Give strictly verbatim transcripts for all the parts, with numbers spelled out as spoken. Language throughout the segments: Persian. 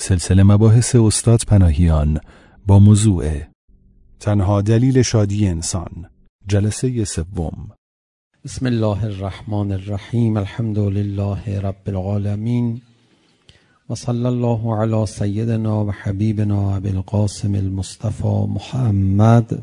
سلسله مباحث استاد پناهیان با موضوع تنها دلیل شادی انسان، جلسه سوم. بسم الله الرحمن الرحیم. الحمد لله رب العالمین و صلی الله علی سیدنا و حبیبنا ابی القاسم المصطفى محمد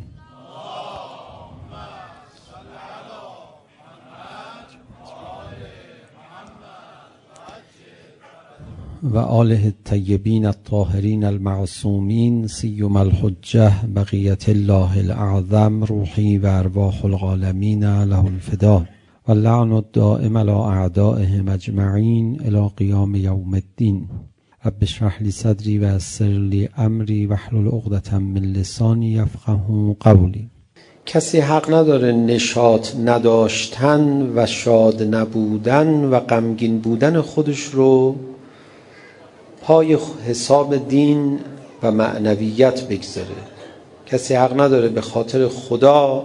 و آله الطیبین الطاهرین المعصومین سیما الحجة بقیة الله الاعظم روحی و ارواح العالمین له الفدا و اللعن الدائم علی اعدائهم اجمعین الی قیام یوم الدین. رب اشرح لی صدری و یسر لی امری واحلل عقدة من لسانی یفقهوا قولی. کسی حق نداره نشاط نداشتن و شاد نبودن و غمگین بودن خودش رو پای حساب دین و معنویت بگذاره. کسی حق نداره به خاطر خدا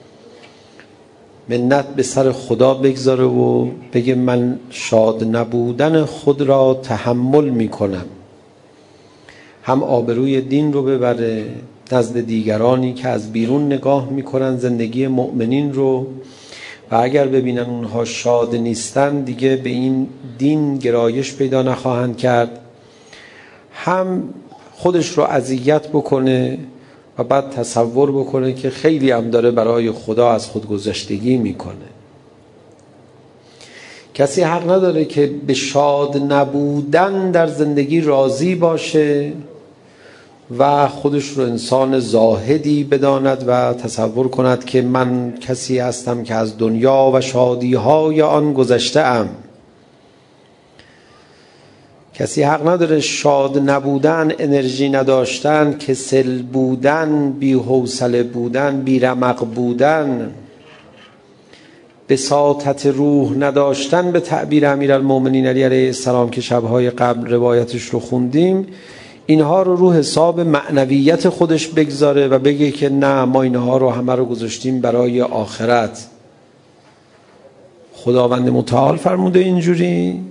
منت به سر خدا بگذاره و بگه من شاد نبودن خود را تحمل میکنم. هم آبروی دین رو ببره نزد دیگرانی که از بیرون نگاه میکنن زندگی مؤمنین رو و اگر ببینن اونها شاد نیستن دیگه به این دین گرایش پیدا نخواهند کرد. هم خودش رو اذیت بکنه و بعد تصور بکنه که خیلی هم داره برای خدا از خودگذشتگی میکنه. کسی حق نداره که به شاد نبودن در زندگی راضی باشه و خودش رو انسان زاهدی بداند و تصور کند که من کسی هستم که از دنیا و شادی‌های آن گذشته ام. کسی حق نداره شاد نبودن، انرژی نداشتن، کسل بودن، بی حوصله بودن، بی رمق بودن، بساطت روح نداشتن به تعبیر امیرالمومنین علی علیه السلام که شبهای قبل روایتش رو خوندیم، اینها رو رو حساب معنویت خودش بگذاره و بگه که نه ما اینها رو همه رو گذاشتیم برای آخرت. خداوند متعال فرموده اینجوری؟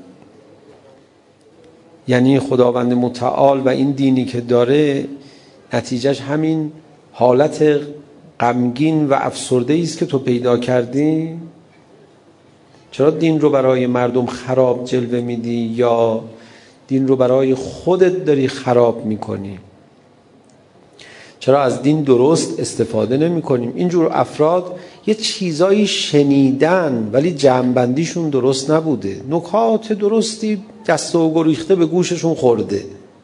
یعنی خداوند متعال و این دینی که داره نتیجهش همین حالت غمگین و افسرده است که تو پیدا کردی؟ چرا دین رو برای مردم خراب جلوه میدی یا دین رو برای خودت داری خراب میکنی؟ چرا از دین درست استفاده نمی کنیم؟ اینجور افراد یه چیزایی شنیدن ولی جمع‌بندیشون درست نبوده، نکات درستی دست و گریخته به گوششون خورده.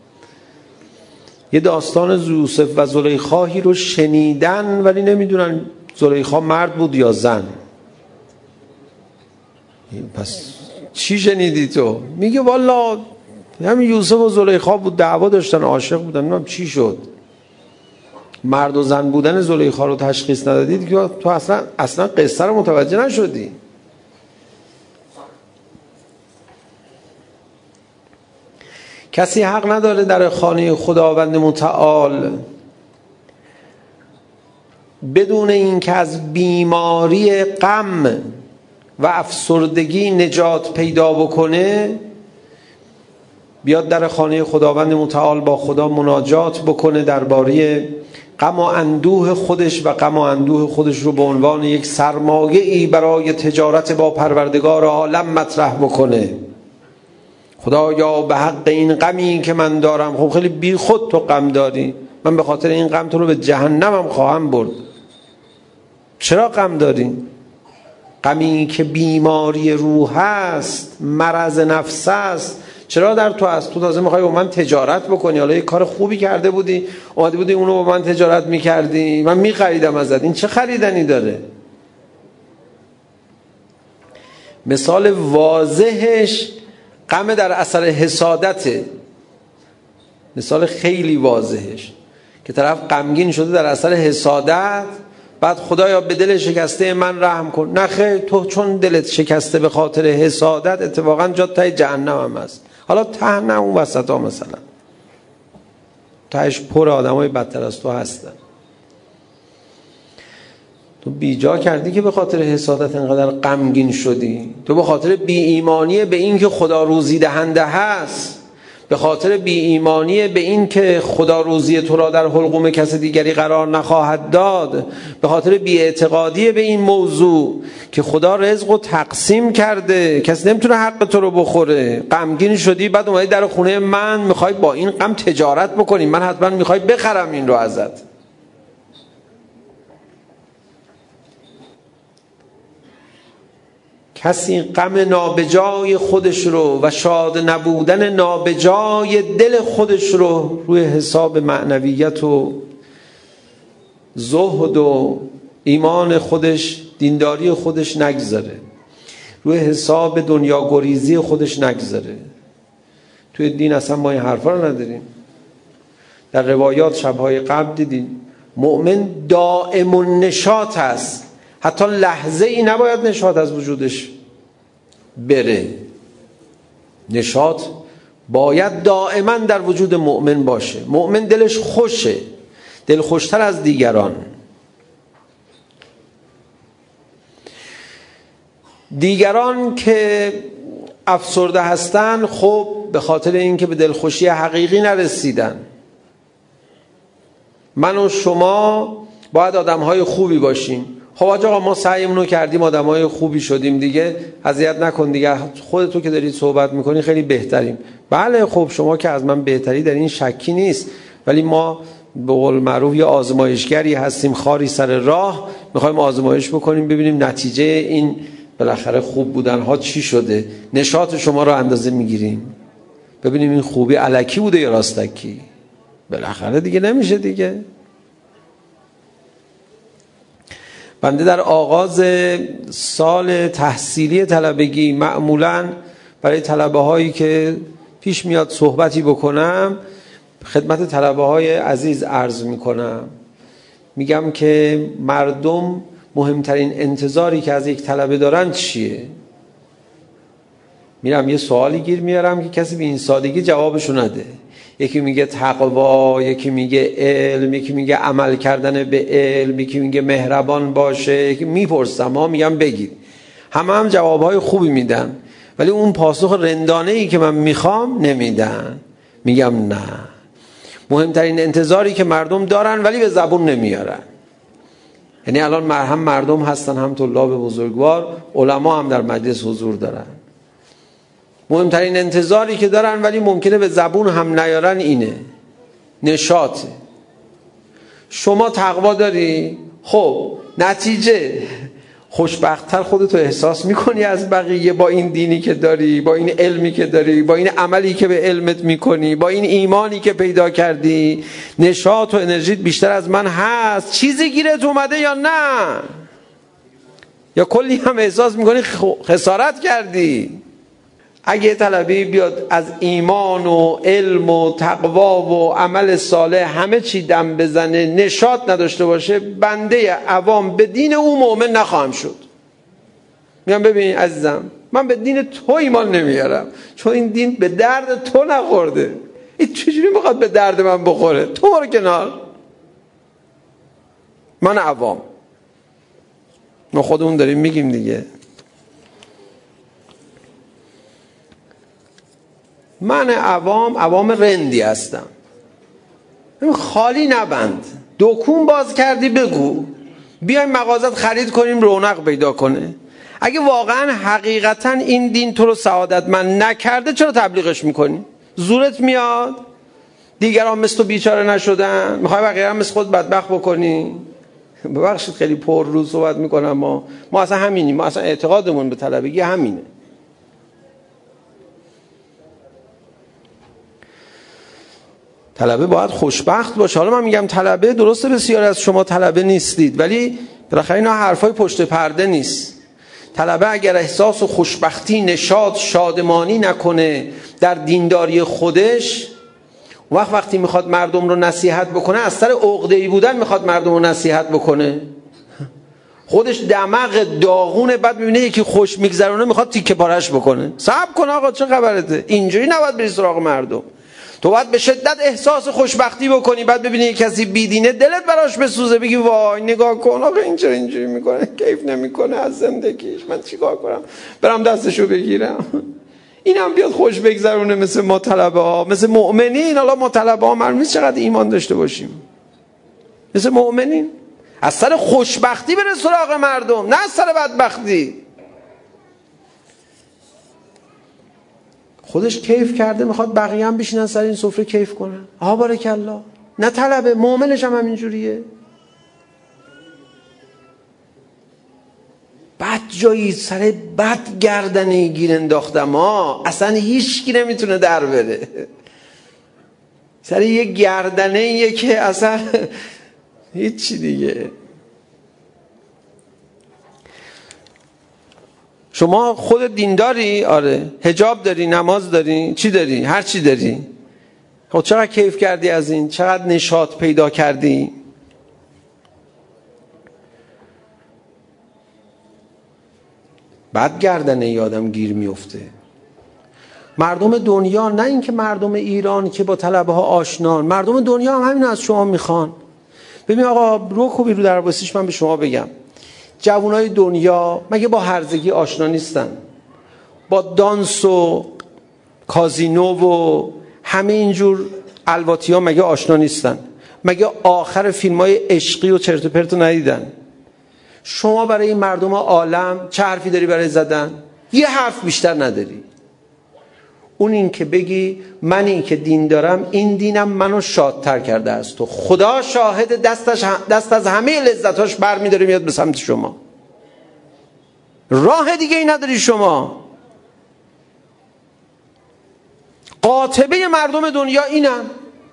یه داستان یوسف و زلیخایی رو شنیدن ولی نمیدونن زلیخا مرد بود یا زن. پس چی شنیدی تو؟ میگه والا همین یوسف و زلیخا بود، دعوا داشتن، عاشق بودن، نمیدونم چی شد. مرد و زن بودن زلیخا رو تشخیص ندادید که تو اصلا اصلا قصه رو متوجه نشدی. کسی حق نداره در خانه خداوند متعال بدون اینکه از بیماری غم و افسردگی نجات پیدا بکنه بیاد در خانه خداوند متعال با خدا مناجات بکنه درباره غم و اندوه خودش و غم و اندوه خودش رو به عنوان یک سرمایه‌ای برای تجارت با پروردگار عالم مطرح بکنه. خدایا به حق این غمی که من دارم، خب خیلی بی خود تو غم داری، من به خاطر این غم تو رو به جهنمم خواهم برد. چرا غم داری؟ غمی که بیماری روح است، مرض نفس است، چرا در تو هست؟ تو تازه میخوای با من تجارت بکنی. حالا یه کار خوبی کرده بودی، اومده بودی اونو با من تجارت میکردی، من میخریدم ازت. این چه خریدنی داره؟ مثال واضحش غم در اثر حسادته. مثال خیلی واضحش که طرف غمگین شده در اثر حسادت، بعد خدایا به دل شکسته من رحم کن. نه خیر، تو چون دلت شکسته به خاطر حسادت اتفاقا جا ته جهنم هم هست. حالا ته نه، اون وسط ها مثلا تهش پر آدم های بدتر از تو هستن. تو بیجا کردی که به خاطر حسادت انقدر غمگین شدی. تو به خاطر بی ایمانی به این که خدا روزی دهنده هست به خاطر بی ایمانی به این که خدا روزی تو را در حلقوم کس دیگری قرار نخواهد داد، به خاطر بی اعتقادی به این موضوع که خدا رزق رو تقسیم کرده، کسی نمیتونه حق تو رو بخوره، غمگین شدی، بعد اومدی در خونه من میخوای با این غم تجارت بکنی، من حتما میخوای بخرم این رو ازت. کسی غم نابجای خودش رو و شاد نبودن نابجای دل خودش رو روی حساب معنویت و زهد و ایمان خودش، دینداری خودش نگذاره، روی حساب دنیا گریزی خودش نگذاره. توی دین اصلا ما این حرفا رو نداریم. در روایات شبهای قبل دیدیم مؤمن دائم النشاط هست، حتی لحظه ای نباید نشاط از وجودش بره. نشاط باید دائما در وجود مؤمن باشه. مؤمن دلش خوشه، دل خوشتر از دیگران. دیگران که افسرده هستن، خب به خاطر اینکه به دلخوشی حقیقی نرسیدن. من و شما باید آدم‌های خوبی باشیم. خب آقا ما سعیمون رو کردیم، آدمای خوبی شدیم، دیگه اذیت نکن دیگه، خودتو که دارید صحبت میکنی خیلی بهتریم. بله خب شما که از من بهتری در این شکی نیست، ولی ما به قول معروف یه آزمایشگری هستیم، خاری سر راه، میخوایم آزمایش بکنیم ببینیم نتیجه این بالاخره خوب بودن ها چی شده. نشاط شما رو اندازه میگیریم ببینیم این خوبی الکی بوده یا راستکی. بالاخره دیگه نمیشه دیگه. بنده در آغاز سال تحصیلی طلبگی معمولاً برای طلبه هایی که پیش میاد صحبتی بکنم، خدمت طلبه های عزیز عرض میکنم، میگم که مردم مهمترین انتظاری که از یک طلبه دارن چیه؟ میرم یه سوالی گیر میارم که کسی به این سادگی جوابشو نده. یکی میگه تقوا، یکی میگه علم، یکی میگه عمل کردن به علم، یکی میگه مهربان باشه، یکی میپرسم ها میگم بگید، همه هم جوابهای خوبی میدن، ولی اون پاسخ رندانه‌ای که من میخوام نمیدن. میگم نه، مهمترین انتظاری که مردم دارن ولی به زبون نمیارن. یعنی الان هم مردم هستن، هم طلاب بزرگوار، علما هم در مجلس حضور دارن. مهمترین انتظاری که دارن ولی ممکنه به زبون هم نیارن اینه، نشاطه. شما تقوا داری؟ خب نتیجه خوشبخت‌تر خودتو احساس میکنی از بقیه با این دینی که داری، با این علمی که داری، با این عملی که به علمت میکنی، با این ایمانی که پیدا کردی. نشاط و انرژیت بیشتر از من هست. چیزی گیرت اومده یا نه؟ یا کلی هم احساس میکنی خسارت کردی؟ اگه طلبی بیاد از ایمان و علم و تقوا و عمل صالح همه چی دم بزنه، نشاط نداشته باشه، بنده عوام به دین او مؤمن نخواهم شد. میگم ببین عزیزم، من به دین تو ایمان نمیارم، چون این دین به درد تو نخورده. این چجوری میخواد به درد من بخوره؟ تو برو کنار. من عوام، ما خودمون داریم میگیم دیگه. من عوام عوام رندی هستم. خالی نبند، دکون باز کردی بگو، بیایم مغازت خرید کنیم رونق پیدا کنه. اگه واقعا حقیقتا این دین تو رو سعادتمند نکرده چرا تبلیغش میکنی؟ زورت میاد؟ دیگران مثل تو بیچاره نشدن؟ میخوای بقیه هم مثل خود بدبخت بکنی؟ ببخشید خیلی پر رو صحبت میکنم. ما ما اصلا همینیم، ما اصلا اعتقادمون به طلبگی همینه. طلبه باید خوشبخت باشه. حالا من میگم طلبه، درسته بسیاری از شما طلبه نیستید، ولی بالاخره اینا حرفای پشت پرده نیست. طلبه اگر احساس و خوشبختی، نشاط، شادمانی نکنه در دینداری خودش، وقت وقتی میخواد مردم رو نصیحت بکنه از سر عقده‌ای بودن میخواد مردم رو نصیحت بکنه. خودش دماغ داغونه، بعد میبینه یکی خوش میگذرونه میخواد تیکه پارش بکنه. صبر کن آقا، چه خبرته؟ اینجوری نباید بری سراغ مردم. تو باید به شدت احساس خوشبختی بکنی، بعد ببینی کسی بیدینه دلت براش بسوزه، بگی وای نگاه کن آقا این چرا اینجوری میکنه، کیف نمیکنه از زندگیش، من چیکار کنم؟ برام دستشو بگیرم؟ این هم بیاد خوش بگذرونه مثل ما طلبه ها، مثل مؤمنین. حالا ما طلبه ها معلوم نیست چقدر ایمان داشته باشیم، مثل مؤمنین از سر خوشبختی بره سراغ مردم، نه از سر بدبختی. خودش کیف کرده میخواد بقیه هم بشینن سر این سفره کیف کنن. آها بارک الله. نه طلبه، مؤمنش هم همینجوریه. بد جایی سر بد گردنه گیر انداختم ها، اصلا هیچ کی نمیتونه در بره. سر یه گردنه یه که اصلا هیچی دیگه. شما خود دینداری؟ آره. حجاب داری، نماز داری، چی داری؟ هر چی داری. خب چقدر کیف کردی از این؟ چقدر نشاط پیدا کردی؟ بعد گردنه ای آدم گیر میفته. مردم دنیا، نه اینکه مردم ایران که با طلبه ها آشنان، مردم دنیا هم همین از شما میخوان. ببین آقا رو خوبی رو در باسیش من به شما بگم، جوانای دنیا مگه با هرزگی آشنا نیستن؟ با دانس و کازینو و همه اینجور الواتی ها مگه آشنا نیستن؟ مگه آخر فیلم های عشقی و چرت و پرت ندیدن؟ شما برای این مردم عالم چه حرفی داری برای زدن؟ یه حرف بیشتر نداری. اون این که بگی من این که دین دارم، این دینم منو شادتر کرده از تو. خدا شاهد، دستش دست از همه لذتاش بر می داره میاد به سمت شما. راه دیگه ای نداری شما. قاطبه مردم دنیا اینن.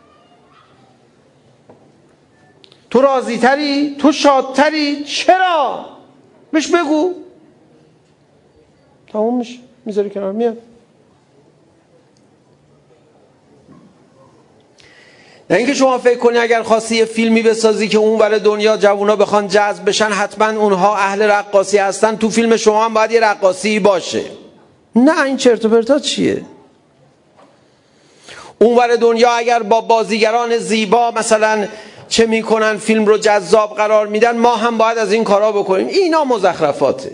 تو راضی تری؟ تو شادتری؟ چرا؟ بهش بگو. تموم میشه، میذاری کنار، میاد. نه اینکه شما فکر کنی اگر خواستی یه فیلمی بسازی که اون ور دنیا جوونا بخوان جذب بشن حتما اونها اهل رقاصی هستن، تو فیلم شما هم باید یه رقاصی باشه. نه، این چرت و پرتا چیه؟ اون ور دنیا اگر با بازیگران زیبا مثلا چه میکنن فیلم رو جذاب قرار میدن، ما هم باید از این کارا بکنیم. اینا مزخرفاته.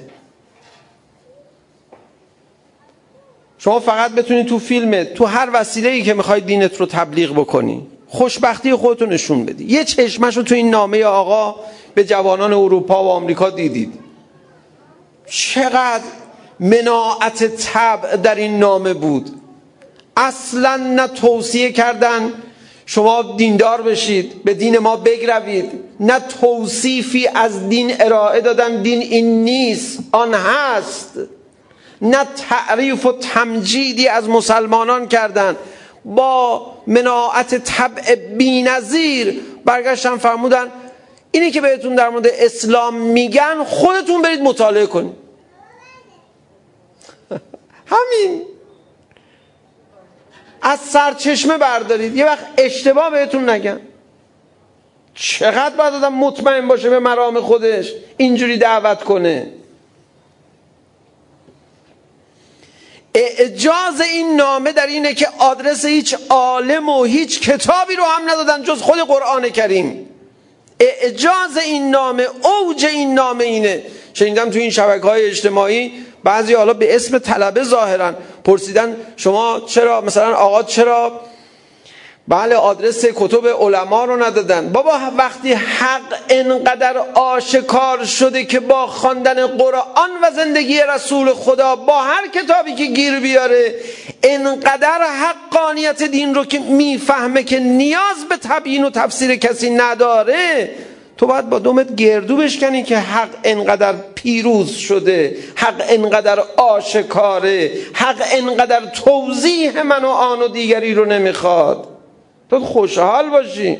شما فقط بتونی تو فیلمت، تو هر وسیله‌ای که میخوای دینت رو تبلیغ بکنی، خوشبختی خودتو نشون بدی. یه چشمشو تو این نامه آقا به جوانان اروپا و آمریکا دیدید. چقدر مناعت طبع در این نامه بود. اصلا نه توصیه کردن شما دیندار بشید، به دین ما بگروید، نه توصیفی از دین ارائه دادن دین این نیست آن هست، نه تعریف و تمجیدی از مسلمانان کردن. با مناعت طبع بی‌نظیر برگشتن فرمودن اینی که بهتون در مورد اسلام میگن خودتون برید مطالعه کنید. همین. از سرچشمه بردارید، یه وقت اشتباه بهتون نگن. چقدر باید آدم مطمئن باشه به مرام خودش اینجوری دعوت کنه. اعجاز این نامه در اینه که آدرس هیچ عالم و هیچ کتابی رو هم ندادن جز خود قرآن کریم. اعجاز این نامه، اوج این نامه اینه. شنیدم تو این شبکه‌های اجتماعی بعضی حالا به اسم طلبه ظاهرا پرسیدن شما چرا مثلا آقا چرا بله آدرس کتب علما رو ندادن؟ بابا وقتی حق انقدر آشکار شده که با خواندن قرآن و زندگی رسول خدا با هر کتابی که گیر بیاره انقدر حقانیت دین رو که میفهمه که نیاز به تبیین و تفسیر کسی نداره، تو باید با دومت گردو بشکنی که حق انقدر پیروز شده، حق انقدر آشکاره، حق انقدر توضیح من و آن و دیگری رو نمیخواد. تو خوشحال باشی.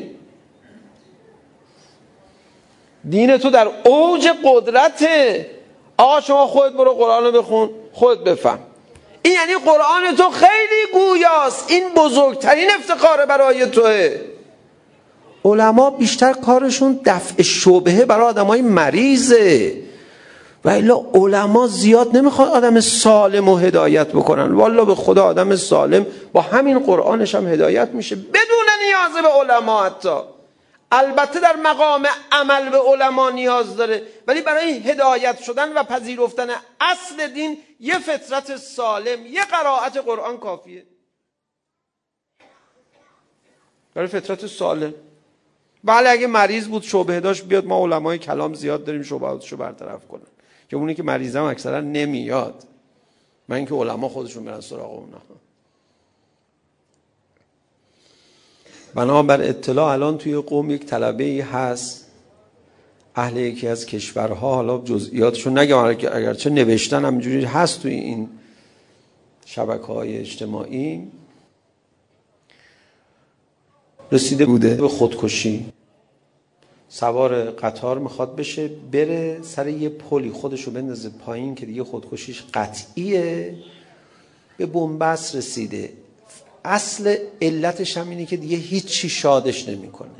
دین تو در اوج قدرته. آقا شما خودت برو قرآن رو بخون، خودت بفهم. این یعنی قرآن تو خیلی گویاست. این بزرگترین افتخاره برای توه. علما بیشتر کارشون دفع شبهه برای آدمای مریضه، و الا علما زیاد نمیخواد آدم سالم و هدایت بکنن. والله به خدا آدم سالم با همین قرآنش هم هدایت میشه بدون نیاز به علما. حتی البته در مقام عمل به علما نیاز داره، ولی برای هدایت شدن و پذیرفتن اصل دین یه فطرت سالم، یه قرائت قرآن کافیه برای فطرت سالم. بله اگه مریض بود شبهه داشت بیاد، ما علمای کلام زیاد داریم شبهاتشو برطرف کنن، که اونی که مریضم اکثرا نمیاد، من اینکه علما خودشون برن سراغ اونا. بنابر اطلاع الان توی قوم یک طلبه‌ای هست اهل یکی از کشورها، حالا جزئیاتشو نگم اگرچه نوشتن همینجوری هست توی این شبکه‌های اجتماعی، رسیده بوده به خودکشی، سوار قطار میخواد بشه بره سر یه پلی خودشو بندازه پایین که دیگه خودکشیش قطعیه، به بنبست رسیده. اصل علتش هم اینه که دیگه هیچی شادش نمیکنه.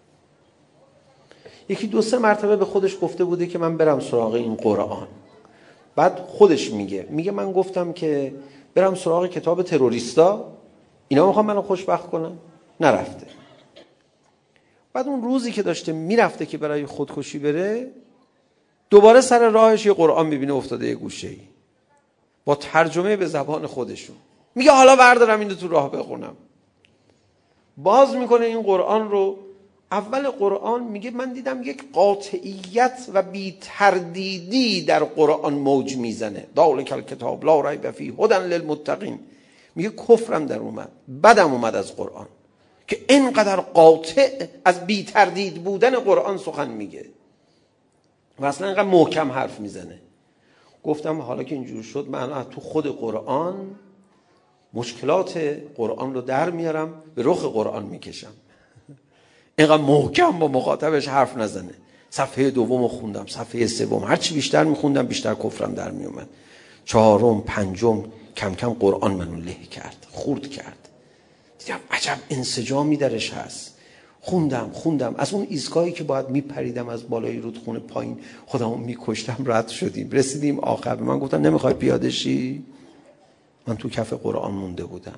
یکی دو سه مرتبه به خودش گفته بوده که من برم سراغ این قرآن، بعد خودش میگه میگه من گفتم که برم سراغ کتاب تروریستا، اینا میخوام منو خوشبخت کنن، نرفته. بعد اون روزی که داشته میرفته که برای خودکشی بره، دوباره سر راهش یه قرآن میبینه افتاده یه گوشه‌ای با ترجمه به زبان خودشون، میگه حالا بردارم اینو تو راه بخونم. باز میکنه این قرآن رو، اول قرآن میگه من دیدم یک قاطعیت و بی تردیدی در قرآن موج میزنه، ذالک الکتاب لا ریب فیه هدی للمتقین. میگه کفرم در اومد، بدم اومد از قرآن که اینقدر قاطع از بی تردید بودن قرآن سخن میگه و اصلا اینقدر محکم حرف میزنه. گفتم حالا که اینجور شد من تو خود قرآن مشکلات قرآن رو در میارم، به رخ قرآن میکشم، اینقدر محکم با مخاطبش حرف نزنه. صفحه دوم خوندم، صفحه سوم، هرچی بیشتر میخوندم بیشتر کفرم در میومد. چهارم، پنجم، کم کم قرآن منو له کرد، خورد کرد. دیدم عجب انسجامی درش هست. خوندم خوندم از اون ایستگاهی که باید میپریدم از بالای رودخونه پایین خودمو میکشتم، رد شدیم، رسیدیم آخر. به من گفتن نمیخوای پیاده شی؟ من تو کف قرآن مونده بودم.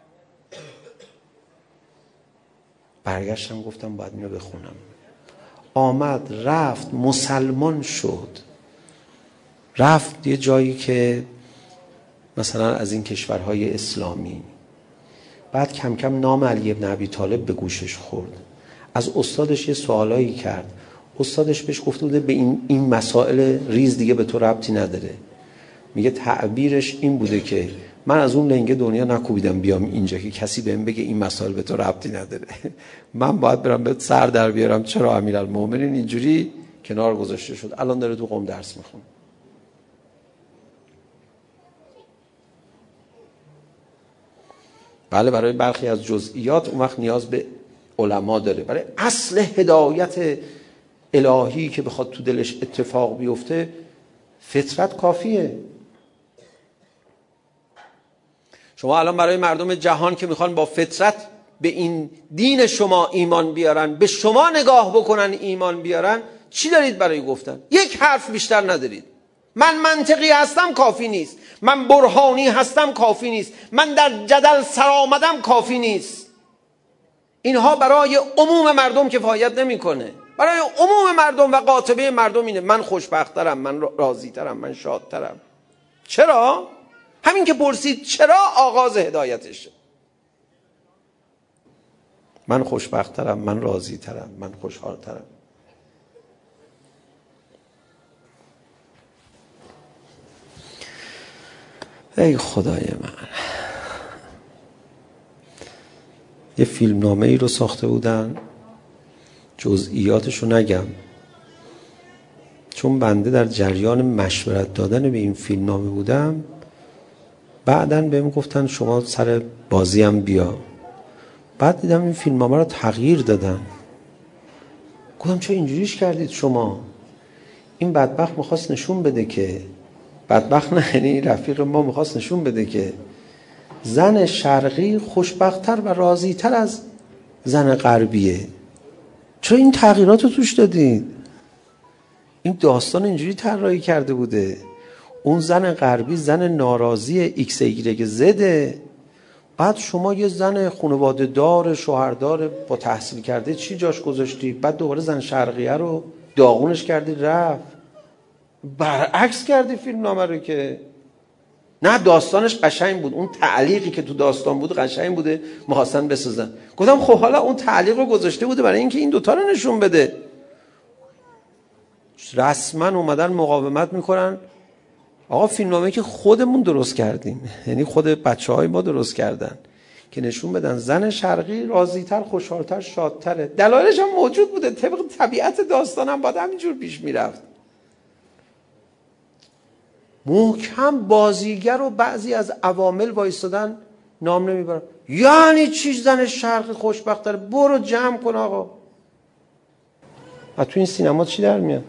برگشتم گفتم باید اینو بخونم. آمد رفت مسلمان شد، رفت یه جایی که مثلا از این کشورهای اسلامی. بعد کم کم نام علی ابن ابی طالب به گوشش خورد، از استادش یه سوالایی کرد. استادش بهش گفته بوده به این این مسائل ریز دیگه به تو ربطی نداره. میگه تعبیرش این بوده که من از اون لنگه دنیا نکوبیدم بیام اینجا که کسی بهم بگه این مسائل به تو ربطی نداره. من باید برم بهت سر در بیارم چرا امیرالمومنین اینجوری کنار گذاشته شد. الان داره تو قم درس میخونه. بله برای برخی از جزئیات اون وقت نیاز به علما داره، برای اصل هدایت الهی که بخواد تو دلش اتفاق بیفته فطرت کافیه. شما الان برای مردم جهان که میخوان با فطرت به این دین شما ایمان بیارن، به شما نگاه بکنن ایمان بیارن، چی دارید برای گفتن؟ یک حرف بیشتر ندارید. من منطقی هستم کافی نیست، من برهانی هستم کافی نیست، من در جدل سرآمدم کافی نیست. اینها برای عموم مردم کفایت نمیکنه. برای عموم مردم و قاطبه مردم اینه من خوشبخت‌ترم، من راضی‌ترم، من شادترم. چرا؟ همین که پرسید چرا آغاز هدایتشه. من خوشبخت‌ترم، من راضی‌ترم، من خوشحال‌ترم. ای خدای من. یه فیلم نامه ای رو ساخته بودن، جزئیاتش رو نگم چون بنده در جریان مشورت دادن به این فیلم نامه بودم. بعدن بهم گفتن شما سر بازی هم بیا. بعد دیدم این فیلم نامه رو تغییر دادن. گفتم چه اینجوریش کردید شما؟ این بدبخت میخواست نشون بده که بدبخت نه، یعنی رفیق ما میخواست نشون بده که زن شرقی خوشبخت‌تر و راضی‌تر از زن غربیه. چرا این تغییرات رو توش دادید؟ این داستان اینجوری طراحی کرده بوده اون زن غربی زن ناراضی ایکس ایگرگ زده، بعد شما یه زن خانواده دار شوهردار با تحصیل کرده چی جاش گذاشتی؟ بعد دوباره زن شرقیه رو داغونش کردی رفت. برعکس کردی فیلم نامه رو که نه داستانش قشنگ بود، اون تعلیقی که تو داستان بود قشنگ بوده، می‌خواستن بسازن. گفتم خب حالا اون تعلیق رو گذاشته بوده برای اینکه این دوتا رو نشون بده. رسما اومدن مقاومت میکنن. آقا فیلمنامه‌ای که خودمون درست کردیم، یعنی خود بچه‌های ما درست کردن که نشون بدن زن شرقی راضی‌تر، خوشحال‌تر، شادتره. دلایلش هم موجود بوده، طبق طبیعت داستانم باید همینجور پیش میرفت. محکم بازیگر و بعضی از عوامل وایستادن نام نمیبرن. یعنی چی زن شرقی خوشبخت‌تره؟ برو جمع کن آقا. و تو این سینما چی در میاد؟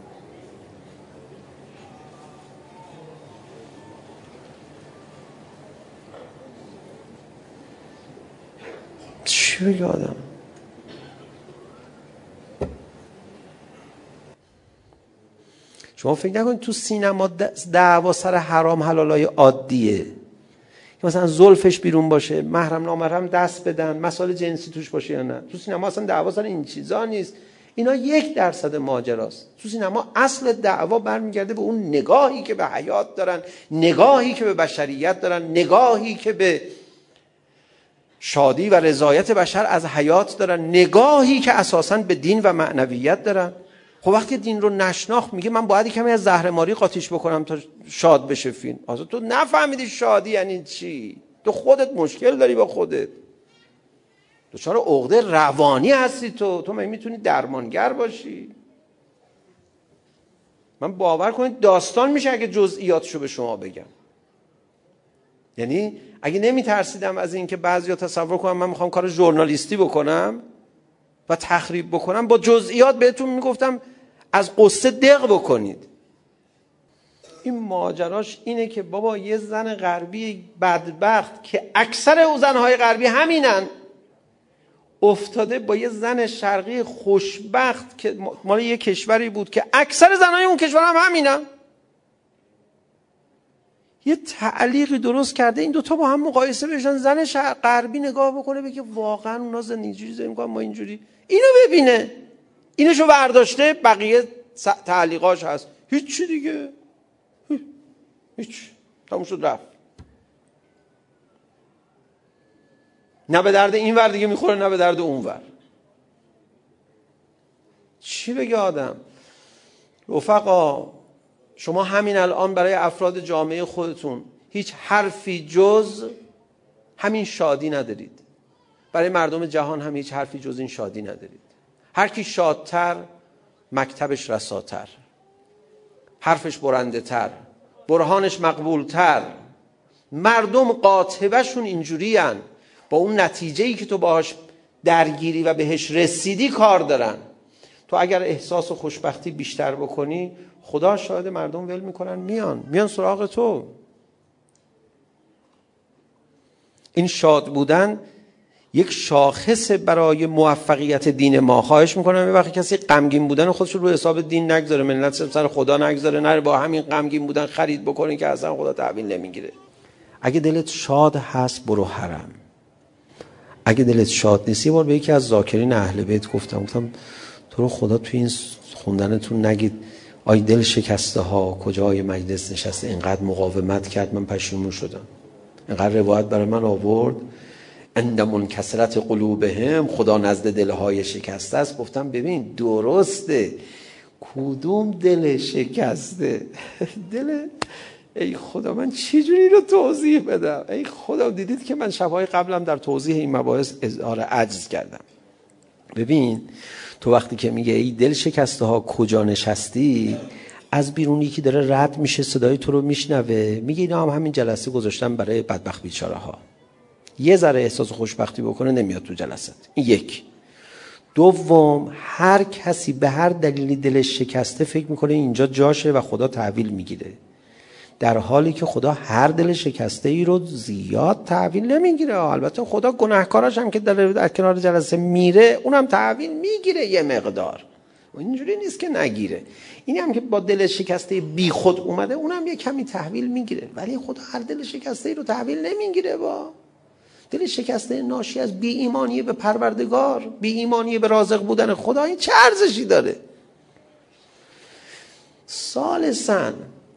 چی بگه آدم؟ شما فکر نکنید تو سینما دعوا سر حرام حلالای عادیه که مثلا زلفش بیرون باشه، محرم نامحرم دست بدن، مسائل جنسی توش باشه یا نه. تو سینما اصلا دعوا سر این چیزا نیست. اینا یک درصد ماجراست. تو سینما اصل دعوا برمیگرده به اون نگاهی که به حیات دارن، نگاهی که به بشریت دارن، نگاهی که به شادی و رضایت بشر از حیات دارن، نگاهی که اساساً به دین و معنویت دارن. خب وقتی دین رو نشناخت میگه من باید کمی از زهرماری قاطیش بکنم تا شاد بشه فیلم. اصلا تو نفهمیدی شادی یعنی چی. تو خودت مشکل داری با خودت، دچار عقده روانی هستی. تو تو میتونی درمانگر باشی. من باور کنید داستان میشه اگه جزئیاتشو به شما بگم. یعنی اگه نمیترسیدم از این که بعضیا تصور کنم من میخوام کار ژورنالیستی بکنم و تخریب بکنم، با جزئیات بهتون میگفتم از قصه دق بکنید. این ماجراش اینه که بابا یه زن غربی بدبخت که اکثر او زنهای غربی همینن، افتاده با یه زن شرقی خوشبخت که مال یه کشوری بود که اکثر زنهای اون کشور هم همینن. یه تعلیقی درست کرده این دوتا با هم مقایسه بشن. زن شرق غربی نگاه بکنه بگه واقعا اونا زندگی جوری میکنن ما اینجوری. اینو ببینه، اینشو برداشته، بقیه تعلیقاش هست. هیچ دیگه، هیچ، تموم شد رفت. نه به درد این ور دیگه میخوره نه به درد اون ور. چی بگه آدم؟ رفقا شما همین الان برای افراد جامعه خودتون هیچ حرفی جز همین شادی ندارید. برای مردم جهان هم هیچ حرفی جز این شادی ندارید. هر کی شادتر مکتبش رساتر، حرفش برنده تر، برهانش مقبول تر. مردم قاطبه شون اینجوری هن. با اون نتیجه‌ای که تو باهاش درگیری و بهش رسیدی کار دارن. تو اگر احساس و خوشبختی بیشتر بکنی، خدا شاهد مردم ول میکنن، میان میان سراغ تو. این شاد بودن یک شاخص برای موفقیت دین ما. خواهش میکنم یه وقتی کسی غمگین بودن خودش رو حساب دین نگذاره، ملت سر خدا نگذاره، نره با همین غمگین بودن خرید بکنه که اصلا خدا تحویل نمیگیره. اگه دلت شاد هست برو حرم. اگه دلت شاد نیست، یه بار به یکی از ذاکرین اهل بیت گفتم گفتم تو رو خدا تو این خوندنتون نگید آی دل شکسته ها کجای مجلس نشسته اینقدر مقاومت کرد من پشیمون شدم. اینقدر روایت برای من آورد عند منکسرت قلوبهم، خدا نزد دلهای شکسته است. گفتم ببین درسته، کدوم دل شکسته؟ دل ای خدا من چجوری رو توضیح بدم؟ ای خدا دیدید که من شبهای قبلم در توضیح این مباحث اظهار عجز کردم. ببین تو وقتی که میگه ای دل شکسته ها کجا نشستی، از بیرون یکی داره رد میشه صدای تو رو میشنوه، میگه اینا هم همین جلسه گذاشتن برای بدبخت بیچاره ها. یه ذره احساس خوشبختی بکنه نمیاد تو جلسات. این یک. دوم، هر کسی به هر دلیلی دلش شکسته فکر میکنه اینجا جاشه و خدا تحویل میگیره، در حالی که خدا هر دل شکسته ای رو زیاد تحویل نمیگیره. البته خدا گناهکاراش هم که در, در کنار جلسه میره اونم تحویل میگیره یه مقدار، اینجوری نیست که نگیره. اینی هم که با دل شکسته بی خود اومده اونم یه کمی تحویل میگیره، ولی خدا هر دل شکسته ای رو تحویل نمیگیره. با دل شکسته ناشی از بی ایمانی به پروردگار، بی ایمانی به رازق بودن خدا، این چه ارزشی داره؟ ثالثاً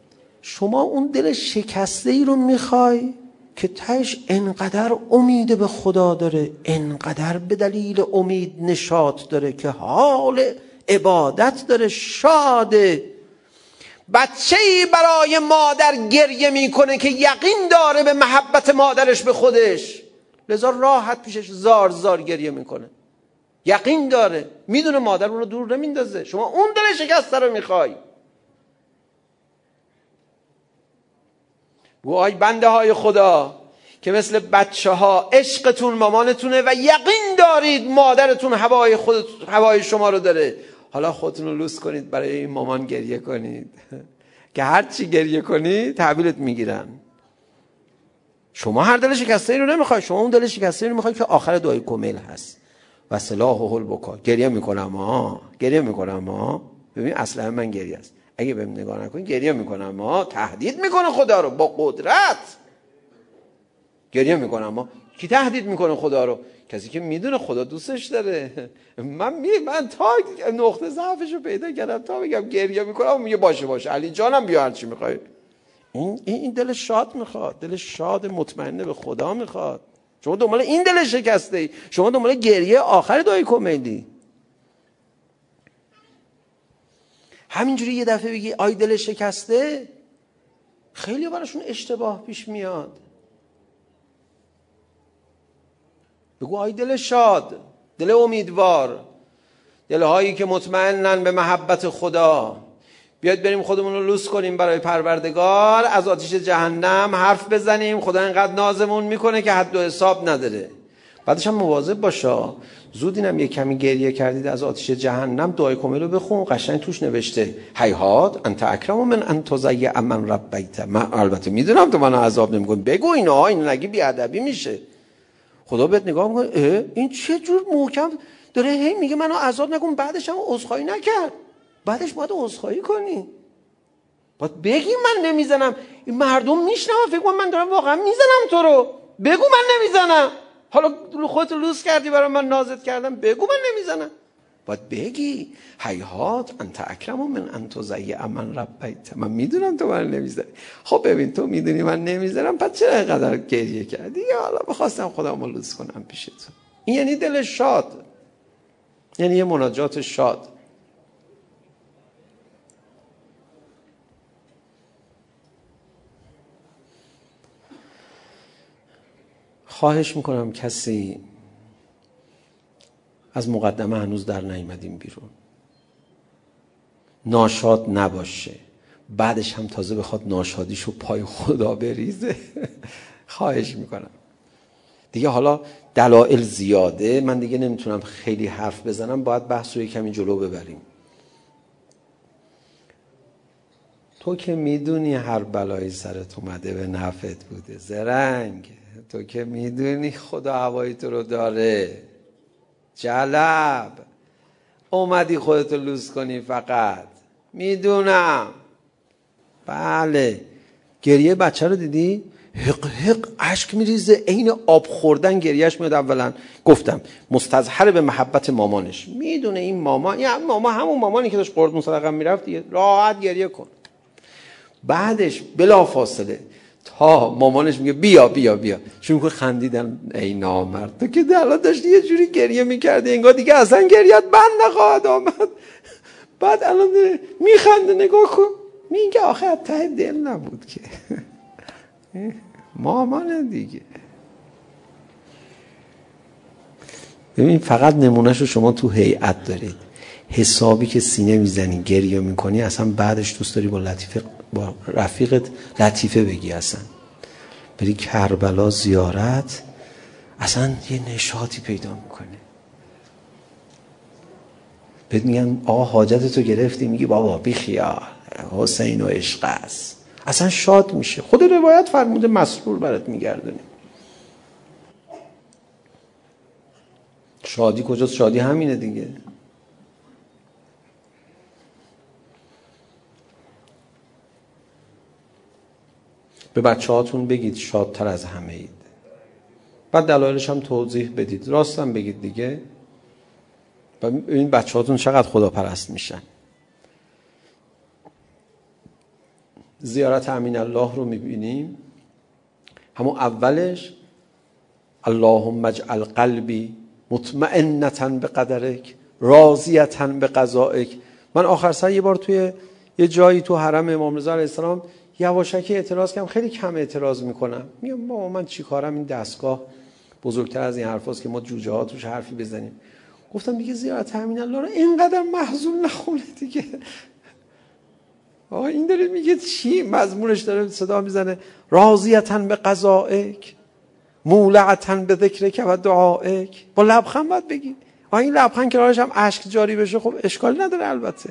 شما اون دل شکسته ای رو میخوای که تهش انقدر امید به خدا داره، انقدر به دلیل امید نشاط داره که حال عبادت داره، شاده. بچه‌ای برای مادر گریه میکنه که یقین داره به محبت مادرش به خودش، لذا راحت پیشش زار زار گریه میکنه، یقین داره، میدونه مادر اون رو دور نمیندازه. شما اون دل شکسته رو میخوای. وای بنده های خدا که مثل بچه ها عشقتون مامانتونه و یقین دارید مادرتون هوای خود هوای شما رو داره، حالا خودتون رو لوس کنید برای این مامان گریه کنید که هر چی گریه کنید تحویلت میگیرن. شما هر دل شکسته ای رو نمیخوای، شما اون دل شکسته ای رو میخوای که آخر دعای کمیل هست و سلاح و حل بکا. گریه میکنم ها، گریه میکنم ها، ببین اصلا من گریه است، اگه بهم نگاه نکنی گریه میکنم ها. تهدید میکنه خدا رو با قدرت، گریه میکنم ها. کی تهدید میکنه خدا رو؟ کسی که میدونه خدا دوستش داره. من می من تا نقطه ضعفش رو پیدا کردم تا بگم گریه میکنم، میگه باشه باشه علی جانم بیا هر چی میخوای. این این دل شاد میخواد، دل شاد مطمئن به خدا میخواد. شما دنبال این دل شکسته ای، شما دنبال گریه آخر دعای کمیلی. همینجوری یه دفعه بگی آی دل شکسته، خیلی براشون اشتباه پیش میاد. بگو آی دل شاد، دل امیدوار، دلهایی که مطمئنن به محبت خدا. بیاید بریم خودمون رو لوس کنیم برای پروردگار، از آتش جهنم حرف بزنیم. خدا اینقدر نازمون میکنه که حد و حساب نداره. بعدش هم مواظب باشا، زود اینم یه کمی گریه کردید از آتش جهنم، دعای کمیل رو بخون، قشنگ توش نوشته هیهات انت اکرم من انت ضیع من ربیت. من البته میدونم تو منو عذاب نمیکنی، بگو اینا، این نگی بیادبی میشه. خدا بهت نگاه میکنه، این چه جور محکم داره هی میگه منو عذاب نکن، بعدش هم عذرخواهی نکرد. بعدش باید عذرخواهی کنی، باید بگی من نمیزنم. این مردم میشنون فکر کنم من دارم واقعا میزنم تو رو، بگو من نمیزنم. حالا خودت لوس کردی برای من نازت کردم، بگو من نمیزنم. باید بگی هیهات انت اکرم من انت ضیع من ربیت. من میدونم تو من نمیزنی. خب ببین تو میدونی من نمیزنم، پس چرا اینقدر گریه کردی؟ حالا بخواستم خودمو لوس کنم پیش تو. این یعنی دل شاد، یعنی یه مناجات شاد. خواهش میکنم کسی از مقدمه هنوز در نیامدیم بیرون، ناشاد نباشه، بعدش هم تازه بخواد ناشادیشو پای خدا بریزه. خواهش میکنم دیگه. حالا دلایل زیاده، من دیگه نمیتونم خیلی حرف بزنم، باید بحث رو کمی جلو ببریم. تو که میدونی هر بلایی سرت اومده به نفعت بوده زرنگ، تو که میدونی خدا هوای تو رو داره. جلب اومدی خودتو لوس کنی فقط. میدونم. بله گریه بچه رو دیدی؟ حق حق اشک میریزه، عین آب خوردن گریهش میاد. اولا گفتم مستظهر به محبت مامانش، میدونه این مامان، یعنی ماما همون مامانی که داشت قربون مصدقم میرفت دیگه، راحت گریه کن. بعدش بلا فاصله تا مامانش میگه بیا بیا بیا، شروع کنه خندیدن. ای نامرد، تو که الان داشتی یه جوری گریه میکردی انگار دیگه اصلا گریت بند نخواهد آمد، بعد الان میخنده. نگاه کن، میگه آخه ته دل نبود که. مامان دیگه. ببین فقط نمونهشو شما تو هیئت دارید، حسابی که سینه میزنی گریه میکنی، اصلا بعدش دوست داری با لطیفه با رفیقت لطیفه بگی، اصلا بری کربلا زیارت، اصلا یه نشاطی پیدا میکنه. بهت میگن آقا حاجتتو گرفتی، میگی بابا بی خیال، حسین و عشق است، اصلا شاد میشه. خود روایت فرموده مسرور برات میگردونه. شادی کجاست؟ شادی همینه دیگه. به بچه هاتون بگید شادتر از همه اید، بعد دلایلش هم توضیح بدید، راستم بگید دیگه. و این بچه هاتون چقدر خدا پرست میشن. زیارت امین الله رو میبینیم، همون اولش اللهم اجعل قلبی مطمئنة بقدرک راضیة بقضائک. من آخر سر یه بار توی یه جایی تو حرم امام رضا علیه السلام یواشکی اعتراض کردم، خیلی کم اعتراض میکنم، میگم بابا من چی کارم، این دستگاه بزرگتر از این حرفاست که ما جوجه ها توش حرفی بزنیم. گفتم دیگه زیارت امین الله رو اینقدر محزون نخونه دیگه. آقا این داره میگه چی؟ مضمونش داره صدا میزنه راضیة بقضائک مولعة بذکرک و دعائک. با لبخند باید بگی. آقا این لبخند کنارش هم اشک جاری بشه خب اشکالی نداره. البته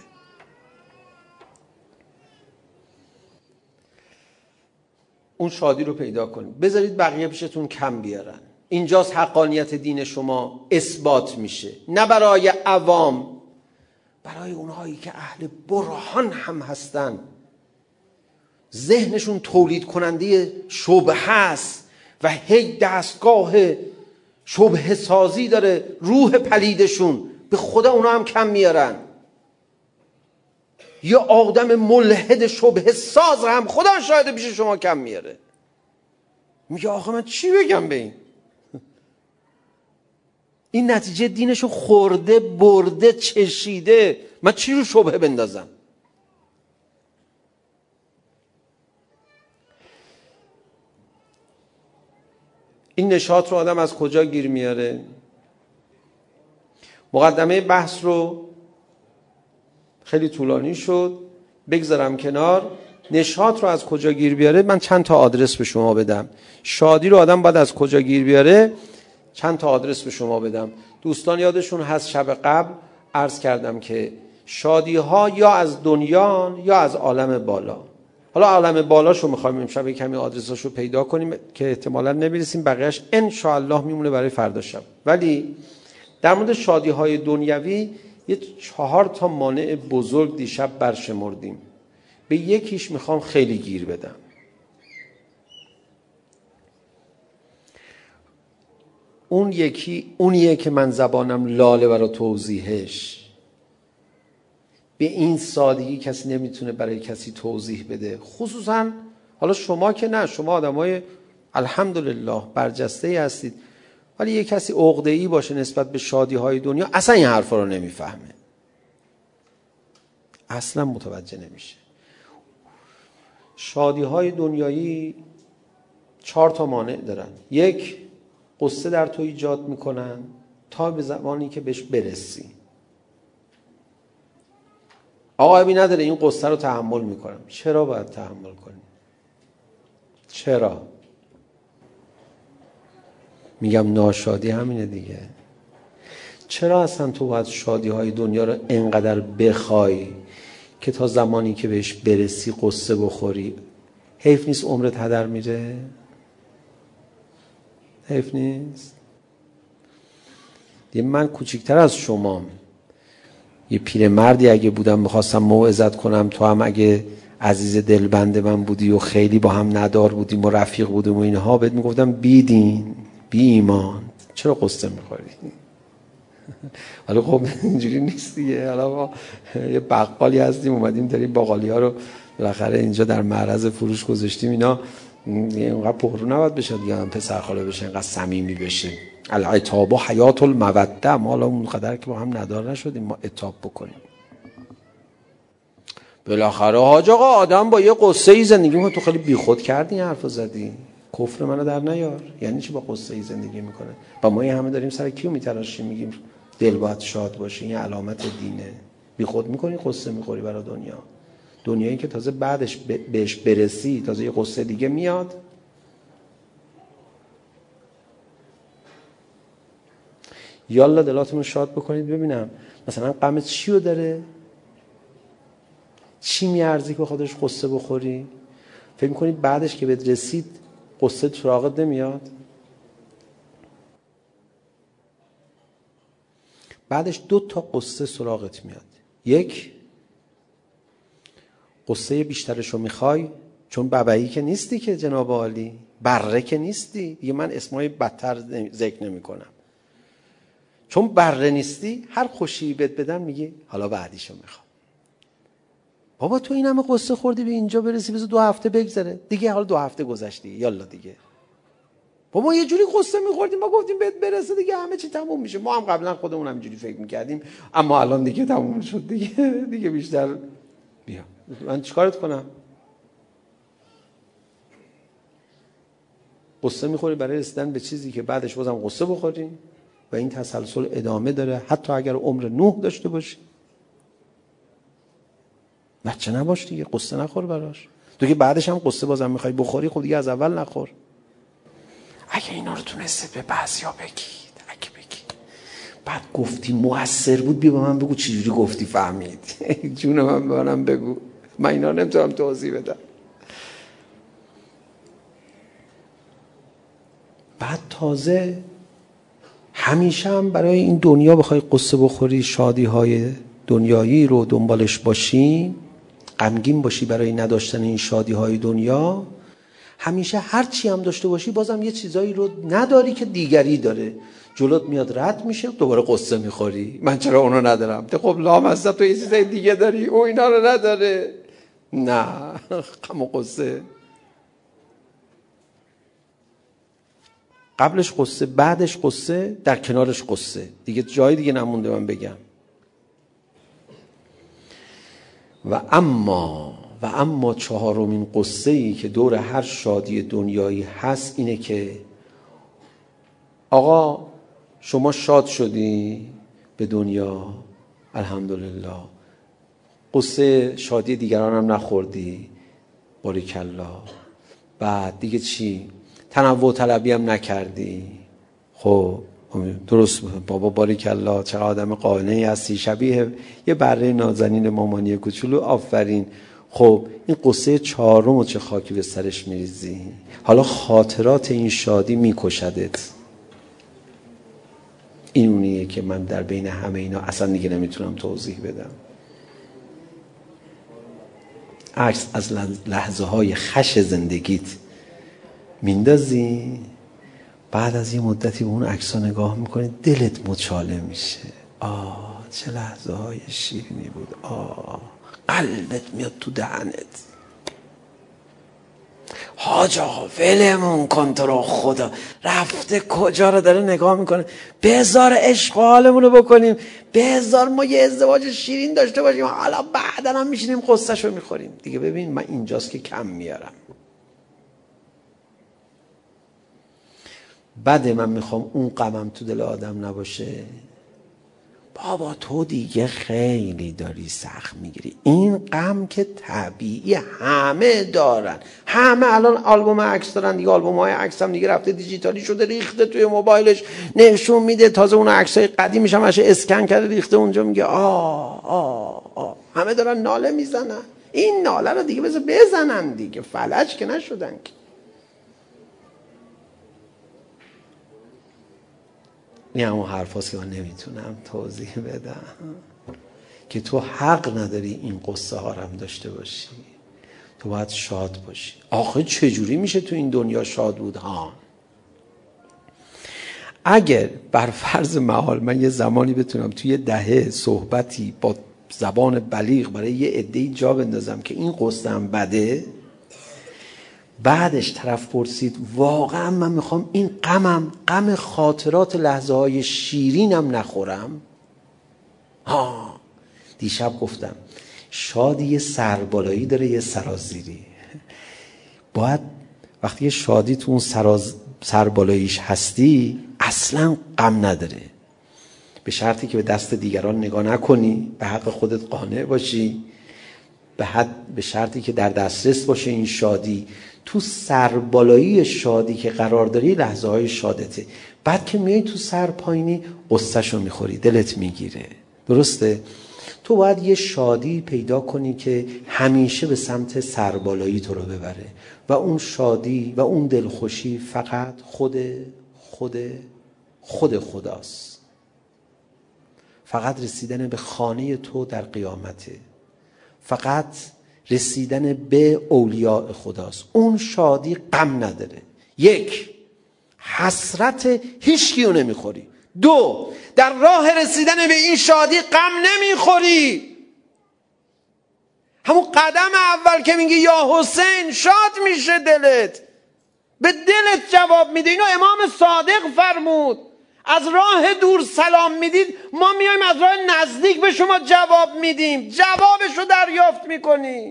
اون شادی رو پیدا کنید، بذارید بقیه پیشتون کم بیارن. اینجاست حقانیت دین شما اثبات میشه، نه برای عوام، برای اونهایی که اهل برهان هم هستن، ذهنشون تولید کننده شبهه هست و هی دستگاه شبهه سازی داره، روح پلیدشون به خدا اونا هم کم میارن. یا آدم ملحد شبهه ساز هم خدا شاهد پیش شما کم میاره. میگه آخه من چی بگم به این؟ این نتیجه دینشو خورده برده چشیده، من چی رو شبهه بندازم؟ این نشاط رو آدم از کجا گیر میاره؟ مقدمه بحث رو خیلی طولانی شد، بگذارم کنار. نشاط رو از کجا گیر بیاره؟ من چند تا آدرس به شما بدم. شادی رو آدم باید از کجا گیر بیاره؟ چند تا آدرس به شما بدم. دوستان یادشون هست شب قبل عرض کردم که شادی ها یا از دنیا یا از عالم بالا. حالا عالم بالاشو میخوایم امشب کمی آدرساشو پیدا کنیم که احتمالاً نمیرسیم، بقیه‌اش ان شاء الله میمونه برای فردا شب. ولی در مورد شادی های دنیوی یه چهار تا مانع بزرگ دیشب برشمردیم. به یکیش میخوام خیلی گیر بدم. اون یکی اونیه که من زبانم لاله برای توضیحش. به این سادگی کسی نمیتونه برای کسی توضیح بده، خصوصا حالا شما که نه، شما آدمای الحمدلله برجسته هستید، ولی یه کسی عقده‌ای باشه نسبت به شادی های دنیا اصلا این حرفا رو نمیفهمه، اصلا متوجه نمیشه. شادی های دنیایی چهار تا مانع دارن. یک، قصه در تو ایجاد میکنن تا به زمانی که بهش برسی. آقا ابی نداره این قصه رو تحمل میکنم. چرا باید تحمل کنی؟ چرا؟ میگم ناشادی همینه دیگه. چرا اصلا تو باید شادی های دنیا رو انقدر بخوای که تا زمانی که بهش برسی قصه بخوری؟ حیف نیست عمرت هدر میره؟ حیف نیست؟ دیگه من کوچیکتر از شمام، یه پیرمردی اگه بودم میخواستم موعظت کنم، تو هم اگه عزیز دلبند من بودی و خیلی با هم ندار بودیم و رفیق بودیم و اینها، بهت میگفتم بی دین بی ایمان چرا قصه میخوری؟ ولی خب اینجوری نیست دیگه. حالا ما یه بقالی هستیم اومدیم داریم باقالی ها رو بالاخره اینجا در معرض فروش گذاشتیم، اینا اینقدر پررو نباید بشه دیگه، هم پسر خاله بشه، اینقدر صمیمی بشه. العتاب و حیات الموده. ما حالا اون قدر که با هم ندار نشدیم ما عتاب بکنیم. بالاخره حاج آقا آدم با یه قصه ای زندگی میکنه. تو خیلی بیخود کردی این حرفو زدی، کفر منو در نیار. یعنی چی با قصه ای زندگی میکنه؟ با ما این همه داریم سر کیو میتراشیم میگیم دل باید شاد باشه، این علامت دینه. بیخود میکنی قصه میخوری برای دنیا. دنیایی که تازه بعدش بهش برسی تازه یه قصه دیگه میاد. یالا دلاتون رو شاد بکنید ببینم مثلا غم چی رو داره، چی میارزی که خودش قصه بخوری؟ فکر میکنید بعدش که بهت رسید قصه سراغت نمیاد؟ بعدش دو تا قصه سراغت میاد. یک، قصه بیشترشو میخوای چون ببعی که نیستی که جناب عالی، بره که نیستی دیگه، من اسمای بدتر ذکر نمی کنم. چون بره نیستی هر خوشی بهت بدم میگی حالا بعدیشو میخوام. بابا تو این همه قصه خوردی به اینجا برسی، بذار دو هفته بگذره دیگه. حالا دو هفته گذشتی، یالا دیگه. بابا یه جوری قصه میخوردیم، ما گفتیم بهت برسه دیگه همه چی تموم میشه. ما هم قبلا خودمون همینجوری فکر میکردیم، اما الان دیگه تموم شد دیگه. دیگه بیشتر بیا من چیکارت کنم؟ قصه میخوری برای رسیدن به چیزی که بعدش بازم قصه بخوریم و این تسلسل ادامه داره، حتی اگر عمر نوح داشته باشی. بچه نباش دیگه، قصه نخور براش. تو که بعدش هم قصه بازم میخوای بخوری، خب دیگه از اول نخور. اگه اینا رو تونستید به بعضیا بگید، اگه بگید بعد گفتی مؤثر بود، بیا به من بگو چجوری گفتی فهمید. جون من به منم بگو، من اینا نمیتونم توضیح بدم. بعد تازه همیشه هم برای این دنیا بخوای قصه بخوری، شادی های دنیایی رو دنبالش باشی، غمگین باشی برای نداشتن این شادی های دنیا، همیشه هر چی هم داشته باشی بازم یه چیزایی رو نداری که دیگری داره. جلوت میاد رد میشه، دوباره قصه میخوری من چرا اونو ندارم. خب لامصب تو یه چیزای دیگه داری، او اینا رو نداره. نه غم و قصه، قبلش قصه، بعدش قصه، در کنارش قصه. دیگه جای دیگه نمونده من بگم. و اما و اما چهارمین قصه ای که دور هر شادی دنیایی هست اینه که آقا شما شاد شدی به دنیا، الحمدلله، قصه شادی دیگران هم نخوردی، باریکالله. بعد دیگه چی؟ تنوع طلبی هم نکردی. خب درست بابا، باریکالله، چقدر آدم قانعی هستی، شبیه یه بره نازنین مامانی کوچولو، آفرین. خب این قصه چهارم و چه خاکی به سرش میریزی. حالا خاطرات این شادی میکشدت. این اونیه که من در بین همه اینا اصلا دیگه نمیتونم توضیح بدم. عکس از لحظه های خش زندگیت میندازی، بعد از یه مدتی به اون عکس‌ها نگاه میکنی، دلت مچاله میشه. آه چه لحظه های شیرینی بود. آه قلبت میاد تو دهنت. حاج آقا ولمون کن تو رو خدا، رفته کجا رو داره نگاه میکنه. بذار عشق حالمون رو بکنیم، بذار ما یه ازدواج شیرین داشته باشیم، حالا بعدا هم میشینیم قصه‌ش رو میخوریم دیگه. ببین من اینجاست که کم میارم. بعد من میخوام اون غمم تو دل آدم نباشه. بابا تو دیگه خیلی داری سخت میگیری. این غم که طبیعی، همه دارن، همه الان آلبوم عکس دارن دیگه. آلبوم های عکس هم دیگه رفته دیجیتالی شده، ریخته توی موبایلش نشون میده. تازه اون عکس های قدیمیش هم اشه اسکن کرده ریخته اونجا، میگه آه آه آه. همه دارن ناله میزنن. این ناله رو دیگه بذار بزنن دیگه، فلج که نشدن که. این همون حرف هاست که من نمیتونم توضیح بدم، که تو حق نداری این قصه ها هم داشته باشی. تو باید شاد باشی. آخه چجوری میشه تو این دنیا شاد بود ها؟ اگر بر فرض محال من یه زمانی بتونم توی دهه صحبتی با زبان بلیغ برای یه عده‌ای جا بندازم که این قصه هم بده، بعدش طرف پرسید واقعا من میخوام این غمم، غم خاطرات لحظه های شیرینم نخورم. ها دیشب گفتم شادی یه سربالایی داره یه سرازیری. باید وقتی یه شادی تو اون سراز سربالاییش هستی اصلا غم نداره، به شرطی که به دست دیگران نگاه نکنی، به حق خودت قانع باشی، به حد به شرطی که در دسترس باشه این شادی. تو سربالایی شادی که قرار داری لحظه های شادته. بعد که میای تو سر پایینی قصه‌شو میخوری، دلت میگیره. درسته؟ تو باید یه شادی پیدا کنی که همیشه به سمت سربالایی تو رو ببره و اون شادی و اون دلخوشی فقط خود خود خود خداست. فقط رسیدن به خانه تو در قیامته، فقط رسیدن به اولیاء خداست. اون شادی غم نداره. یک، حسرت هیچ کیو نمیخوری. دو، در راه رسیدن به این شادی غم نمیخوری. همون قدم اول که میگی یا حسین شاد میشه دلت، به دلت جواب میده. اینو امام صادق فرمود، از راه دور سلام میدید، ما میایم از راه نزدیک به شما جواب میدیم، جوابش رو دریافت میکنی.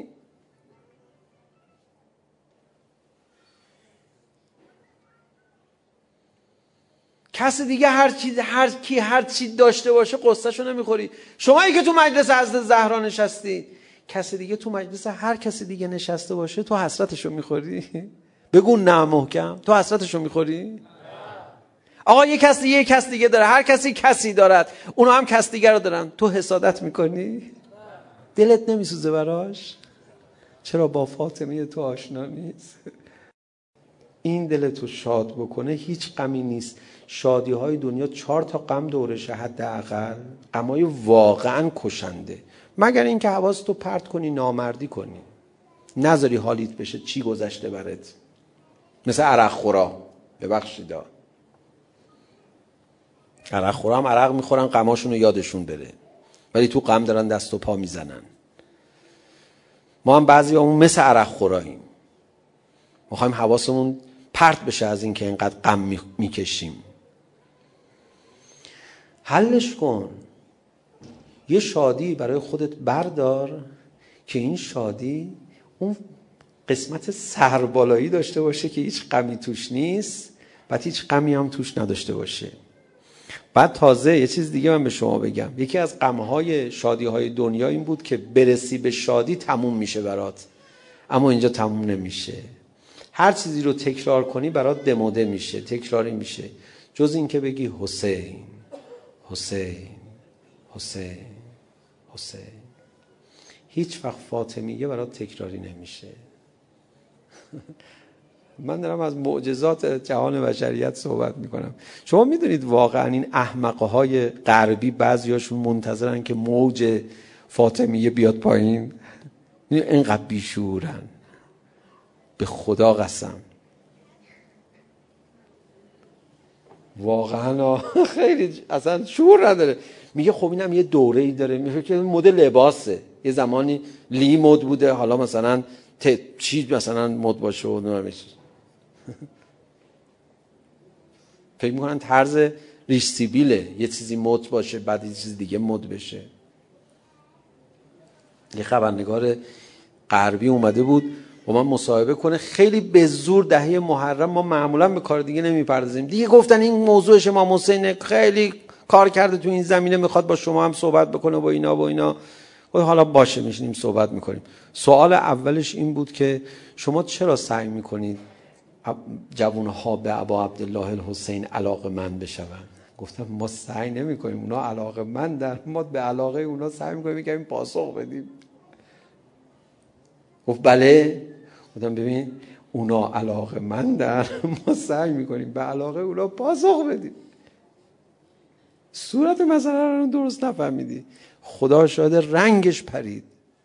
کسی دیگه هر چیز هر کی هر چی داشته باشه قصه‌شو نمیخوری. شمایی که تو مجلس حضرت زهرا نشستی، کسی دیگه تو مجلس هر کسی دیگه نشسته باشه تو حسرتشو میخوری؟ بگو نه محکم. تو حسرتشو میخوری؟ آقا یک کسی یک کس دیگه داره، هر کسی کسی دارد، اونا هم کس دیگه رو دارن، تو حسادت میکنی؟ دلت نمیسوزه براش؟ چرا با فاطمه تو آشنا نیست؟ این دلتو شاد بکنه هیچ غمی نیست. شادی های دنیا چهار تا غم دورشه حداقل، غمای واقعا کشنده، مگر اینکه حواستو پرت کنی، نامردی کنی، نذاری حالیت بشه چی گذشته برات. مثل عرق خورا، ببخشیدا، عرق خورا هم عرق میخورن غماشون رو یادشون بره، ولی تو غم دارن دست و پا میزنن. ما هم بعضی همون مثل عرق خوراییم، میخوایم حواسمون پرت بشه از این که اینقدر غم میکشیم. حلش کن، یه شادی برای خودت بردار که این شادی اون قسمت سربالایی داشته باشه که هیچ غمی توش نیست، بعد هیچ غمی هم توش نداشته باشه. بعد تازه یه چیز دیگه من به شما بگم، یکی از غمهای شادیهای دنیا این بود که برسی به شادی تموم میشه برات، اما اینجا تموم نمیشه. هر چیزی رو تکرار کنی برات دموده میشه، تکراری میشه، جز این که بگی حسین حسین حسین حسین. هیچ وقت فاطمیه برات تکراری نمیشه. من دارم از معجزات جهان بشریت صحبت میکنم. شما میدونید واقعا این احمقهای غربی بعضیاشون منتظرن که موج فاطمیه بیاد پایین؟ اینقدر بیشورن، به خدا قسم. واقعا خیلی اصلا شعور نداره. میگه خب اینم یه دوره‌ای داره، میگه که مد لباسه، یه زمانی لی مد بوده، حالا مثلا ت... چی مثلا مد باشه و نمیشه. فکر میکنن طرز ریش سیبیله، یه چیزی مد باشه بعد یه چیز دیگه مد بشه. یه خبرنگار غربی اومده بود با من مصاحبه کنه، خیلی به زور دهه محرم، ما معمولا به کار دیگه نمیپردازیم دیگه، گفتن این موضوعش امام حسین خیلی کار کرده تو این زمینه، میخواد با شما هم صحبت بکنه با اینا با اینا. حالا باشه میشینیم صحبت میکنیم. سوال اولش این بود که شما چرا سعی میکنید جوانها به ابا عبدالله الحسین علاقه‌مند بشون؟ گفتم ما سعی نمیکنیم، اونا علاقه‌مندن، ما به علاقه اونا سعی میکنیم که پاسخ بدیم. گفت بله. گفتم ببین اونا علاقه‌مندن، ما سعی میکنیم به علاقه اونا پاسخ بدیم. صورت مسئله رو درست نفهمیدی. خدا شاهد رنگش پرید.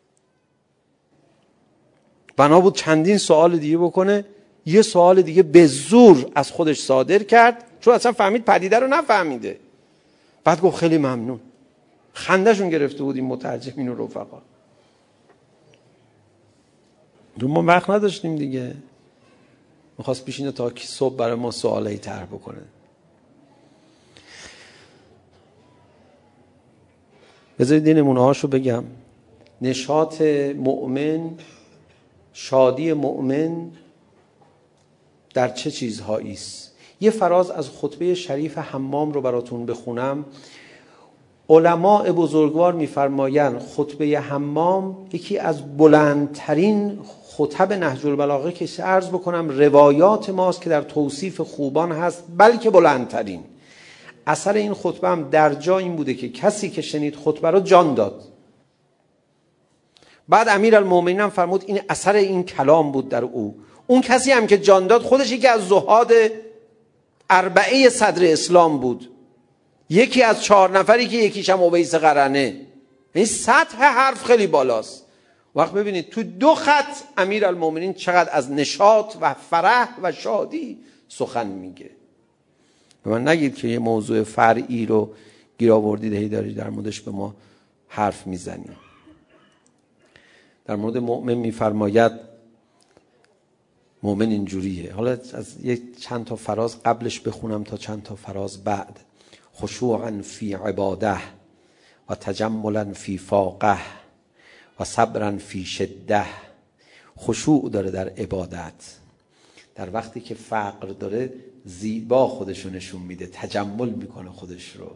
بنا بود چندین سوال دیگه بکنه، یه سوال دیگه به زور از خودش صادر کرد، چون اصلا فهمید پدیده رو نفهمیده. بعد گفت خیلی ممنون. خندهشون گرفته بود این مترجمین و رفقا. دون ما وقت نداشتیم دیگه، میخواست پیشینه تا صبح برای ما سوالایی طرح بکنه. بذارید این نمونه هاشو بگم. نشاط مؤمن، شادی مؤمن در چه چیزهایی است؟ یه فراز از خطبه شریف حمام رو براتون بخونم. علماء بزرگوار میفرمایند خطبه حمام یکی از بلندترین خطب نهج البلاغه که عرض بکنم روایات ماست که در توصیف خوبان هست، بلکه بلندترین. اثر این خطبه هم در جا این بوده که کسی که شنید خطبه رو جان داد. بعد امیرالمومنین هم فرمود این اثر این کلام بود در او. اون کسی هم که جان داد خودش یکی از زهاد اربعه صدر اسلام بود، یکی از چهار نفری که یکیش هم اویس قرنه. این سطح حرف خیلی بالاست. وقت ببینید تو دو خط امیرالمومنین چقدر از نشاط و فرح و شادی سخن میگه. به من نگید که یه موضوع فرعی رو گیر آوردید هی داری در موردش به ما حرف میزنی. در مورد مؤمن میفرماید مؤمن اینجوریه. حالا از یک چند تا فراز قبلش بخونم تا چند تا فراز بعد. خشوعا فی عباده و تجملا فی فاقه و صبرا فی شده. خشوع داره در عبادت، در وقتی که فقر داره زیبا خودشو نشون میده، تجمل میکنه خودش رو،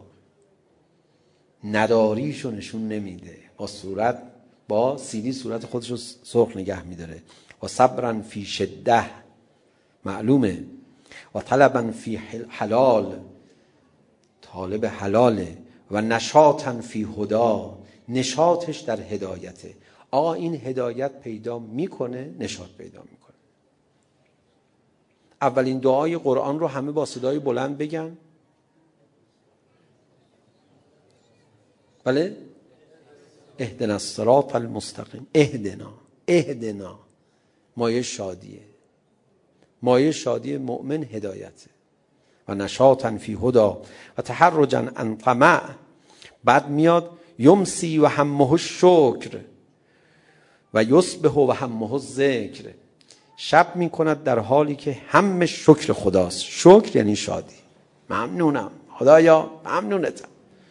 نداریشو نشون نمیده، با صورت با سیلی صورت خودش رو سرخ نگه میداره. و صبرا فی شده معلومه. و طلبا فی حلال، طالب حلاله. و نشاطا فی هدا، نشاطش در هدایته. آقا این هدایت پیدا میکنه، نشاط پیدا میکنه. اولین دعای قرآن رو همه با صدای بلند بگن. بله؟ اهدنا الصراط المستقیم. اهدنا اهدنا مایه شادیه، مایه شادی مؤمن هدایته. و نشاطا فی هدا و تحرجا عن طمع. بعد میاد یمسی و همه الشکر و یصبح و همه الذکر. شب میکند در حالی که همه شکر خداست. شکر یعنی شادی. ممنونم خدایا، ممنونتم.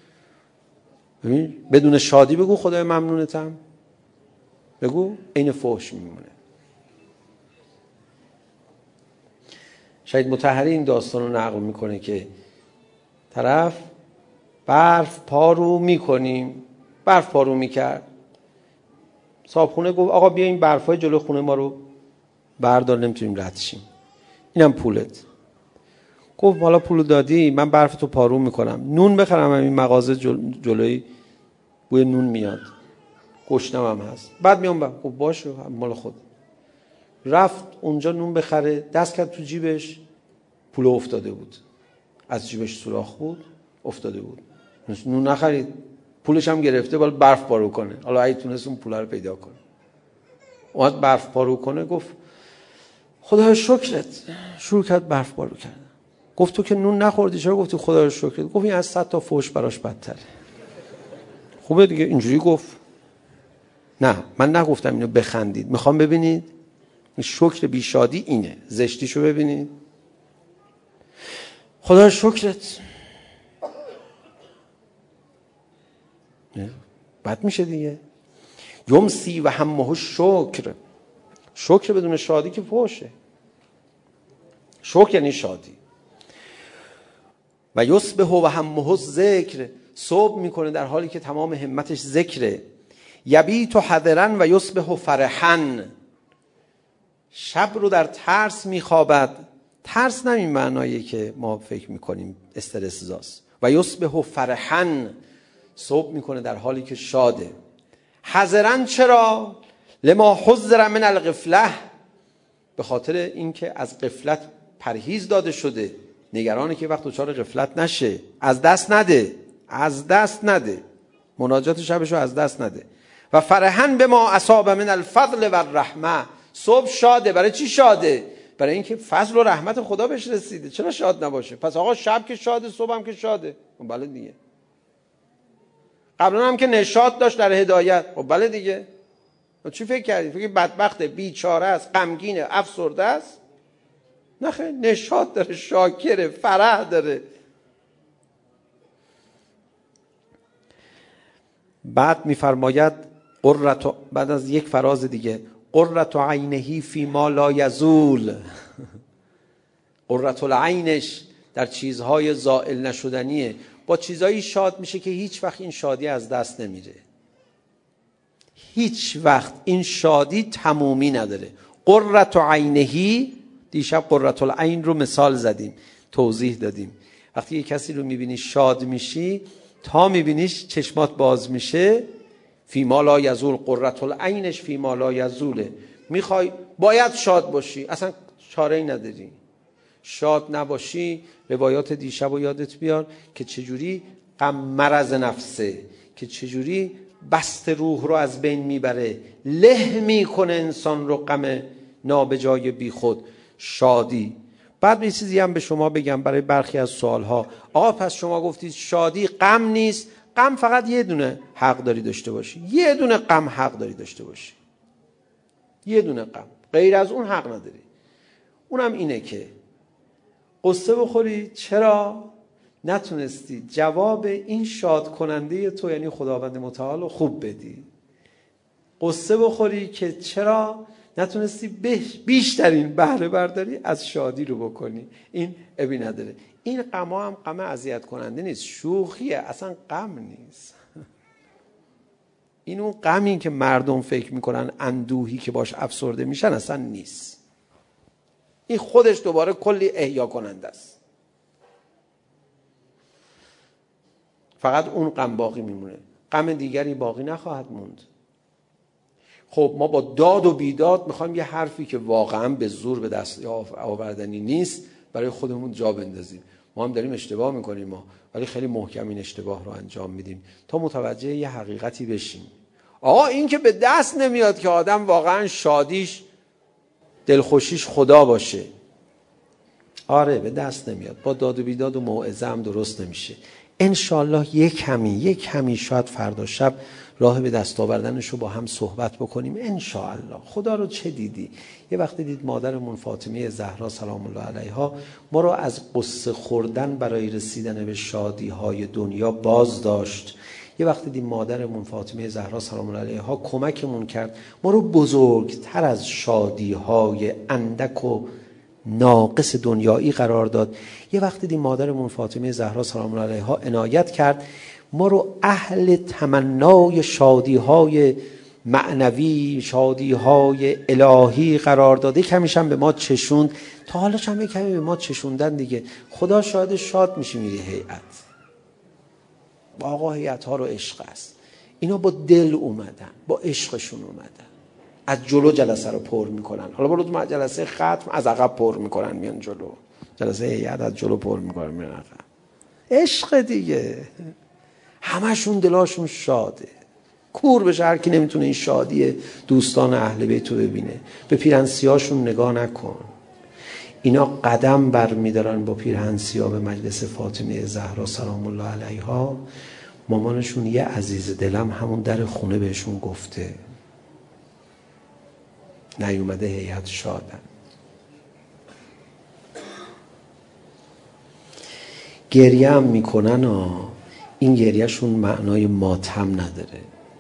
بدون شادی بگو خدای ممنونتم، بگو این فحش میمونه. شهید مطهری این داستان رو نقل میکنه که طرف برف پارو میکنیم، برف پارو میکرد، صاحبخونه گفت آقا بیا این برفای جلو خونه ما رو بردار، نمیتونیم رد شیم، اینم پولت. گفت حالا پولو دادی، من برف تو پارو میکنم، نون بخرم این مغازه جل... جلوی بوی نون میاد، گشنم هم هست، بعد میام با. گفت باشه مال خود. رفت اونجا نون بخره، دست کرد تو جیبش، پول افتاده بود، از جیبش سوراخ بود افتاده بود، نون نخرید، پولش هم گرفته بالا برف پارو کنه. حالا اگه تونست اون پولا رو پیدا کنه، اومد برف پارو کنه، گفت خدای شکرت. شروع کرد برف پارو کردن. گفت تو که نون نخوردی چرا گفتی خدای شکرت؟ گفت این از صد تا فوش براش بدتره. خوبه دیگه اینجوری گفت. نه من نگفتم اینو بخندید، میخوام ببینید این شکر بی شادی اینه، زشتیشو ببینید. خدای شکرت. بد میشه دیگه. یمسی و همه شکر. شکر بدون شادی که فوشه. شکر یعنی شادی. و یصبح و همه ذکر. صبح میکنه در حالی که تمام همتش ذکره. یبیت حذرا و یصبح فرحا. شب رو در ترس میخوابد. ترس نه این معنایی که ما فکر میکنیم استرس زاست. و یصبح فرحا. صبح میکنه در حالی که شاده. حذرا چرا؟ لما حذر من الغفله. به خاطر اینکه از غفلت پرهیز داده شده، نگرانه که وقت دچار غفلت نشه، از دست نده، از دست نده، مناجات شبش رو از دست نده. و فرحا بما اصاب من الفضل و الرحمه. صبح شاده. برای چی شاده؟ برای اینکه فضل و رحمت خدا بهش رسیده. چرا شاد نباشه؟ پس آقا شب که شاده، صبح هم که شاده. بله دیگه. قبلا هم که نشاط داشت در هدایت. بله دیگه. چی فکر کردی؟ فکر بدبخت، بیچاره است، غمگینه، افسرده است؟ نه خیر، نشاط داره، شاکره، فرح داره. بعد میفرماید قرۃ، بعد از یک فراز دیگه، قرۃ عینه فی ما لا یزول. قرۃ العینش در چیزهای زائل نشدنیه. با چیزایی شاد میشه که هیچ وقت این شادی از دست نمیره. هیچ وقت این شادی تمومی نداره. قرۃ عینه، دیشب قرۃ العین رو مثال زدیم، توضیح دادیم. وقتی یک کسی رو میبینی شاد میشی، تا میبینیش چشمات باز میشه، فی ما لا یزول. قرۃ العینش فی ما لا یزوله. میخوای باید شاد باشی، اصلا چاره ای نداری. شاد نباشی، روایات دیشب رو یادت بیار که چجوری غم مرض نفسه، که چجوری بست روح رو از بین میبره، له میکنه انسان رو غم نابجای بی خود. شادی. بعد یه چیزی هم به شما بگم برای برخی از سوالها. آقا پس شما گفتید شادی غم نیست. غم فقط یه دونه حق داری داشته باشی، یه دونه غم حق داری داشته باشی. یه دونه غم، غیر از اون حق نداری. اونم اینه که قصه بخوری چرا نتونستی جواب این شاد کننده تو یعنی خداوند متعال رو خوب بدی. قصه بخوری که چرا نتونستی بیشترین بهره برداری از شادی رو بکنی. این ابی نداره. این غم ها هم غم اذیت کننده نیست، شوخیه، اصلا غم نیست. این اون غمی که مردم فکر میکنن اندوهی که باش افسرده میشن اصلا نیست. این خودش دوباره کلی احیا کننده است. فقط اون غم باقی میمونه، غم دیگری باقی نخواهد موند. خب ما با داد و بیداد میخوایم یه حرفی که واقعا به زور به دست آوردنی نیست برای خودمون جا بندازیم. ما هم داریم اشتباه میکنیم ما، ولی خیلی محکم این اشتباه رو انجام میدیم تا متوجه یه حقیقتی بشیم. آقا این که به دست نمیاد که آدم واقعا شادیش دلخوشیش خدا باشه. آره به دست نمیاد، با داد و بیداد و موعظه هم درست نمیشه. انشالله یک کمی یک کمی شاید فردا شب راه به دست آوردنش رو با هم صحبت بکنیم انشالله. خدا رو چه دیدی؟ یه وقتی دید مادرمون فاطمه زهرا سلام الله علیها ما رو از قصه خوردن برای رسیدن به شادی های دنیا باز داشت. یه وقتی دید مادرمون فاطمه زهرا سلام الله علیها کمکمون کرد ما رو بزرگتر از شادی های اندک و ناقص دنیایی قرار داد. یه وقتی دید مادرمون فاطمه زهرا سلام الله علیها عنایت کرد ما رو اهل تمنای شادی های معنوی، شادی های الهی قرار داده. کمیش هم به ما چشوند، تا حالاش هم کمی به ما چشوندن دیگه. خدا شاید شاد میشه میری هیئت. آقا هیئت ها رو عشق است. اینا با دل اومدن، با عشقشون اومدن. از جلو جلسه رو پر میکنن. حالا برو تو جلسه ختم از عقب پر میکنن میان جلو. جلسه هیئت از جلو پر میکنن میان عقب. عشق دیگه. همشون دلاشون شاده. کور بشه هر کی نمیتونه این شادی دوستان اهل بیت رو ببینه. به پیرهنسیاشون نگاه نکن. اینا قدم برمیدارن با پیرهنسیا به مجلس فاطمه زهرا سلام الله علیها. مامانشون یه عزیز دلم همون در خونه بهشون گفته نیومده هیئت شادن. گریه هم میکنن ها. این گریهشون معنای ماتم نداره.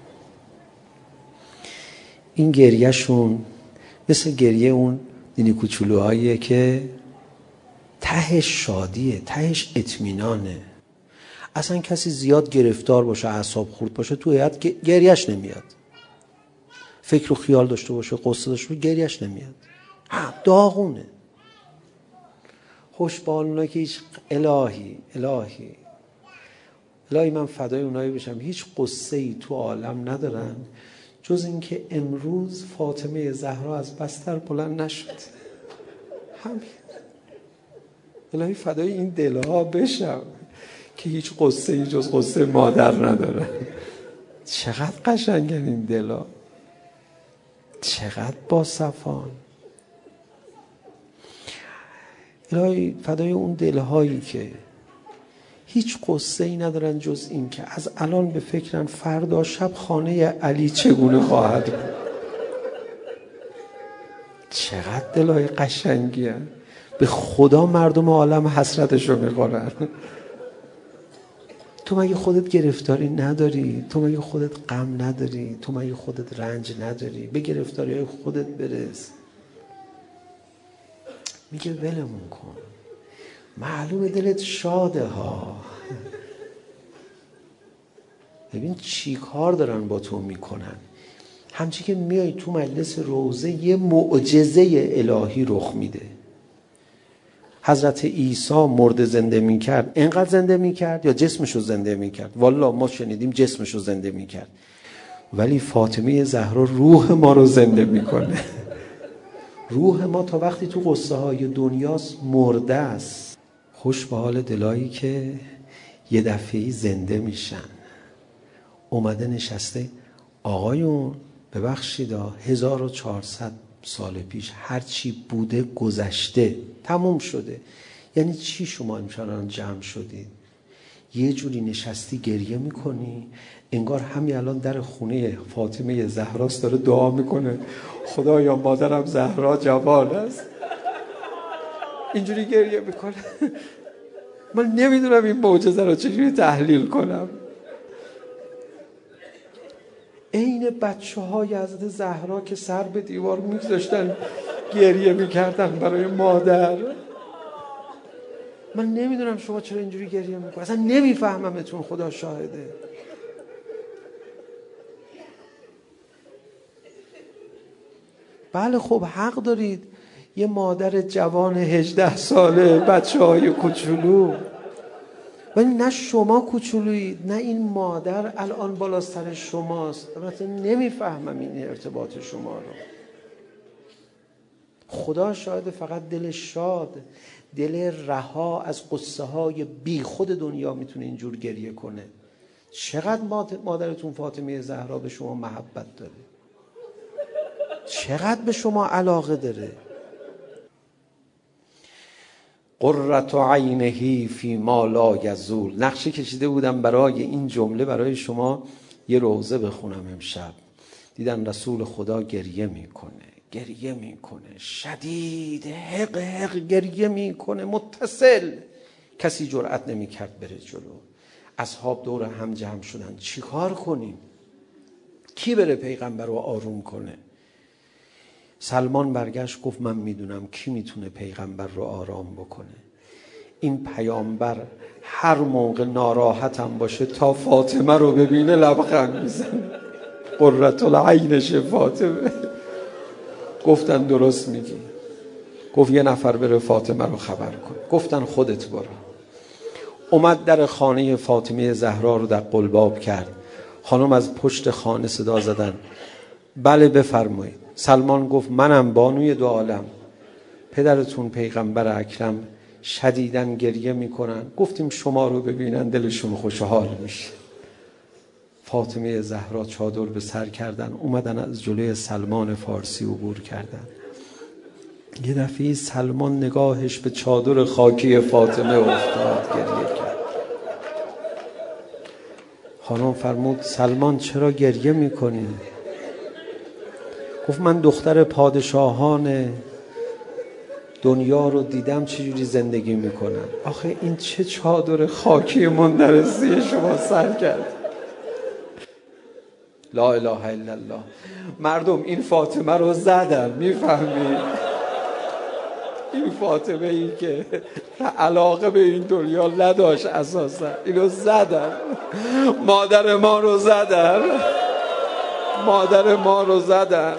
این گریهشون مثل گریه اون دینی کوچولوهاییه که تهش شادیه، تهش اطمینانه. اصلا کسی زیاد گرفتار باشه، اعصاب خورد باشه تو هیئت گریهش نمیاد. فکر و خیال داشته باشه، قصه داشته باشه، گریهش نمیاد. ها داغونه. خوشبالونه که هیچ الهی الهی الهی من فدای اونایی بشم هیچ قصه ای تو عالم ندارن جز اینکه امروز فاطمه زهرا از بستر بلند نشد. همین. الهی فدای این دلها بشم که هیچ قصه ای جز قصه مادر ندارن. چقدر قشنگن این دلها، چقدر با صفان. الهی فدای اون دلهایی که هیچ قصه ای ندارن جز این که از الان به فکرن فردا شب خانه علی چگونه خواهد بود. چقدر دلهای قشنگی هست. به خدا مردم عالم حسرتش رو میخورن. تو مگه خودت گرفتاری نداری؟ تو مگه خودت غم نداری؟ تو مگه خودت رنج نداری؟ به گرفتاری های خودت برس. میگه ولمون کن، معلومه دلت شاده ها. ببین چی کار دارن با تو میکنن. همچی که میای تو مجلس روزه یه معجزه الهی رخ میده. حضرت عیسی مرده زنده میکرد، اینقدر زنده میکرد یا جسمشو زنده میکرد؟ والا ما شنیدیم جسمشو زنده میکرد، ولی فاطمه زهرا روح ما رو زنده میکنه. روح ما تا وقتی تو قصه های دنیاست مرده است. خوش به حال دلایی که یه دفعه‌ای زنده میشن. اومده نشسته آقایون ببخشید هزار و چهارصد سال پیش هر چی بوده گذشته، تموم شده. یعنی چی شما امشب جمع شدید؟ یه جوری نشستی گریه میکنی انگار همین الان در خونه فاطمه زهراست، داره دعا میکنه خدایا مادرم زهرا جوان است. اینجوری گریه میکنه. من نمیدونم این معجزه رو چجوری تحلیل کنم. عین بچه های حضرت زهرا که سر به دیوار میگذاشتن گریه میکردن برای مادر. من نمیدونم شما چرا اینجوری گریه میکنید، اصلا نمیفهممتون، خدا شاهده. بله خب حق دارید، یه مادر جوان هجده ساله، بچه های کوچولو، ولی نه شما کوچولویید نه این مادر الان بالا سر شماست. البته نمیفهمم این ارتباط شما رو. خدا شاهد، فقط دل شاد، دل رها از قصه های بی خود دنیا میتونه اینجور گریه کنه. چقدر مادرتون فاطمه زهرا به شما محبت داره، چقدر به شما علاقه داره. قرة عینه فی ما لا یزول. نقشه کشیده بودم برای این جمله برای شما یه روزه بخونم امشب. دیدم رسول خدا گریه میکنه، گریه میکنه شدید، حق حق گریه میکنه متصل. کسی جرأت نمیکرد بره جلو. اصحاب دور هم جمع شدن، چی کار کنیم؟ کی بره پیغمبر رو آروم کنه؟ سلمان برگشت گفت من میدونم کی میتونه پیغمبر رو آرام بکنه. این پیامبر هر موقع ناراحتم باشه تا فاطمه رو ببینه لبخند میزنه. قرة العینش فاطمه. گفتن درست میگی. گفت یه نفر بره فاطمه رو خبر کن. گفتن خودت برو. اومد در خانه فاطمه زهرا رو در قلباب کرد. خانم از پشت خانه صدا زدن بله بفرمایید. سلمان گفت منم بانوی دو عالم، پدرتون پیغمبر اکرم شدیداً گریه میکنن، گفتیم شما رو ببینن دلشون خوشحال میشه. فاطمه زهرا چادر به سر کردن، اومدن از جلوی سلمان فارسی عبور کردن. یه دفعه سلمان نگاهش به چادر خاکی فاطمه افتاد، گریه کرد. خانم فرمود سلمان چرا گریه میکنی؟ گفت من دختر پادشاهان دنیا رو دیدم چجوری زندگی میکنن. آخه این چه چادر خاکی مندرسی شما سر کرد. لا اله الا الله. مردم این فاطمه رو زدن، میفهمی؟ این فاطمه ای که علاقه به این دنیا نداشت اساسا، اینو زدن. مادر ما رو زدن، مادر ما رو زدن.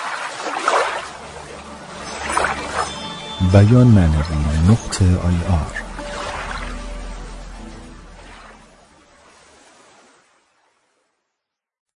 بیان معنوی نقطه آی آر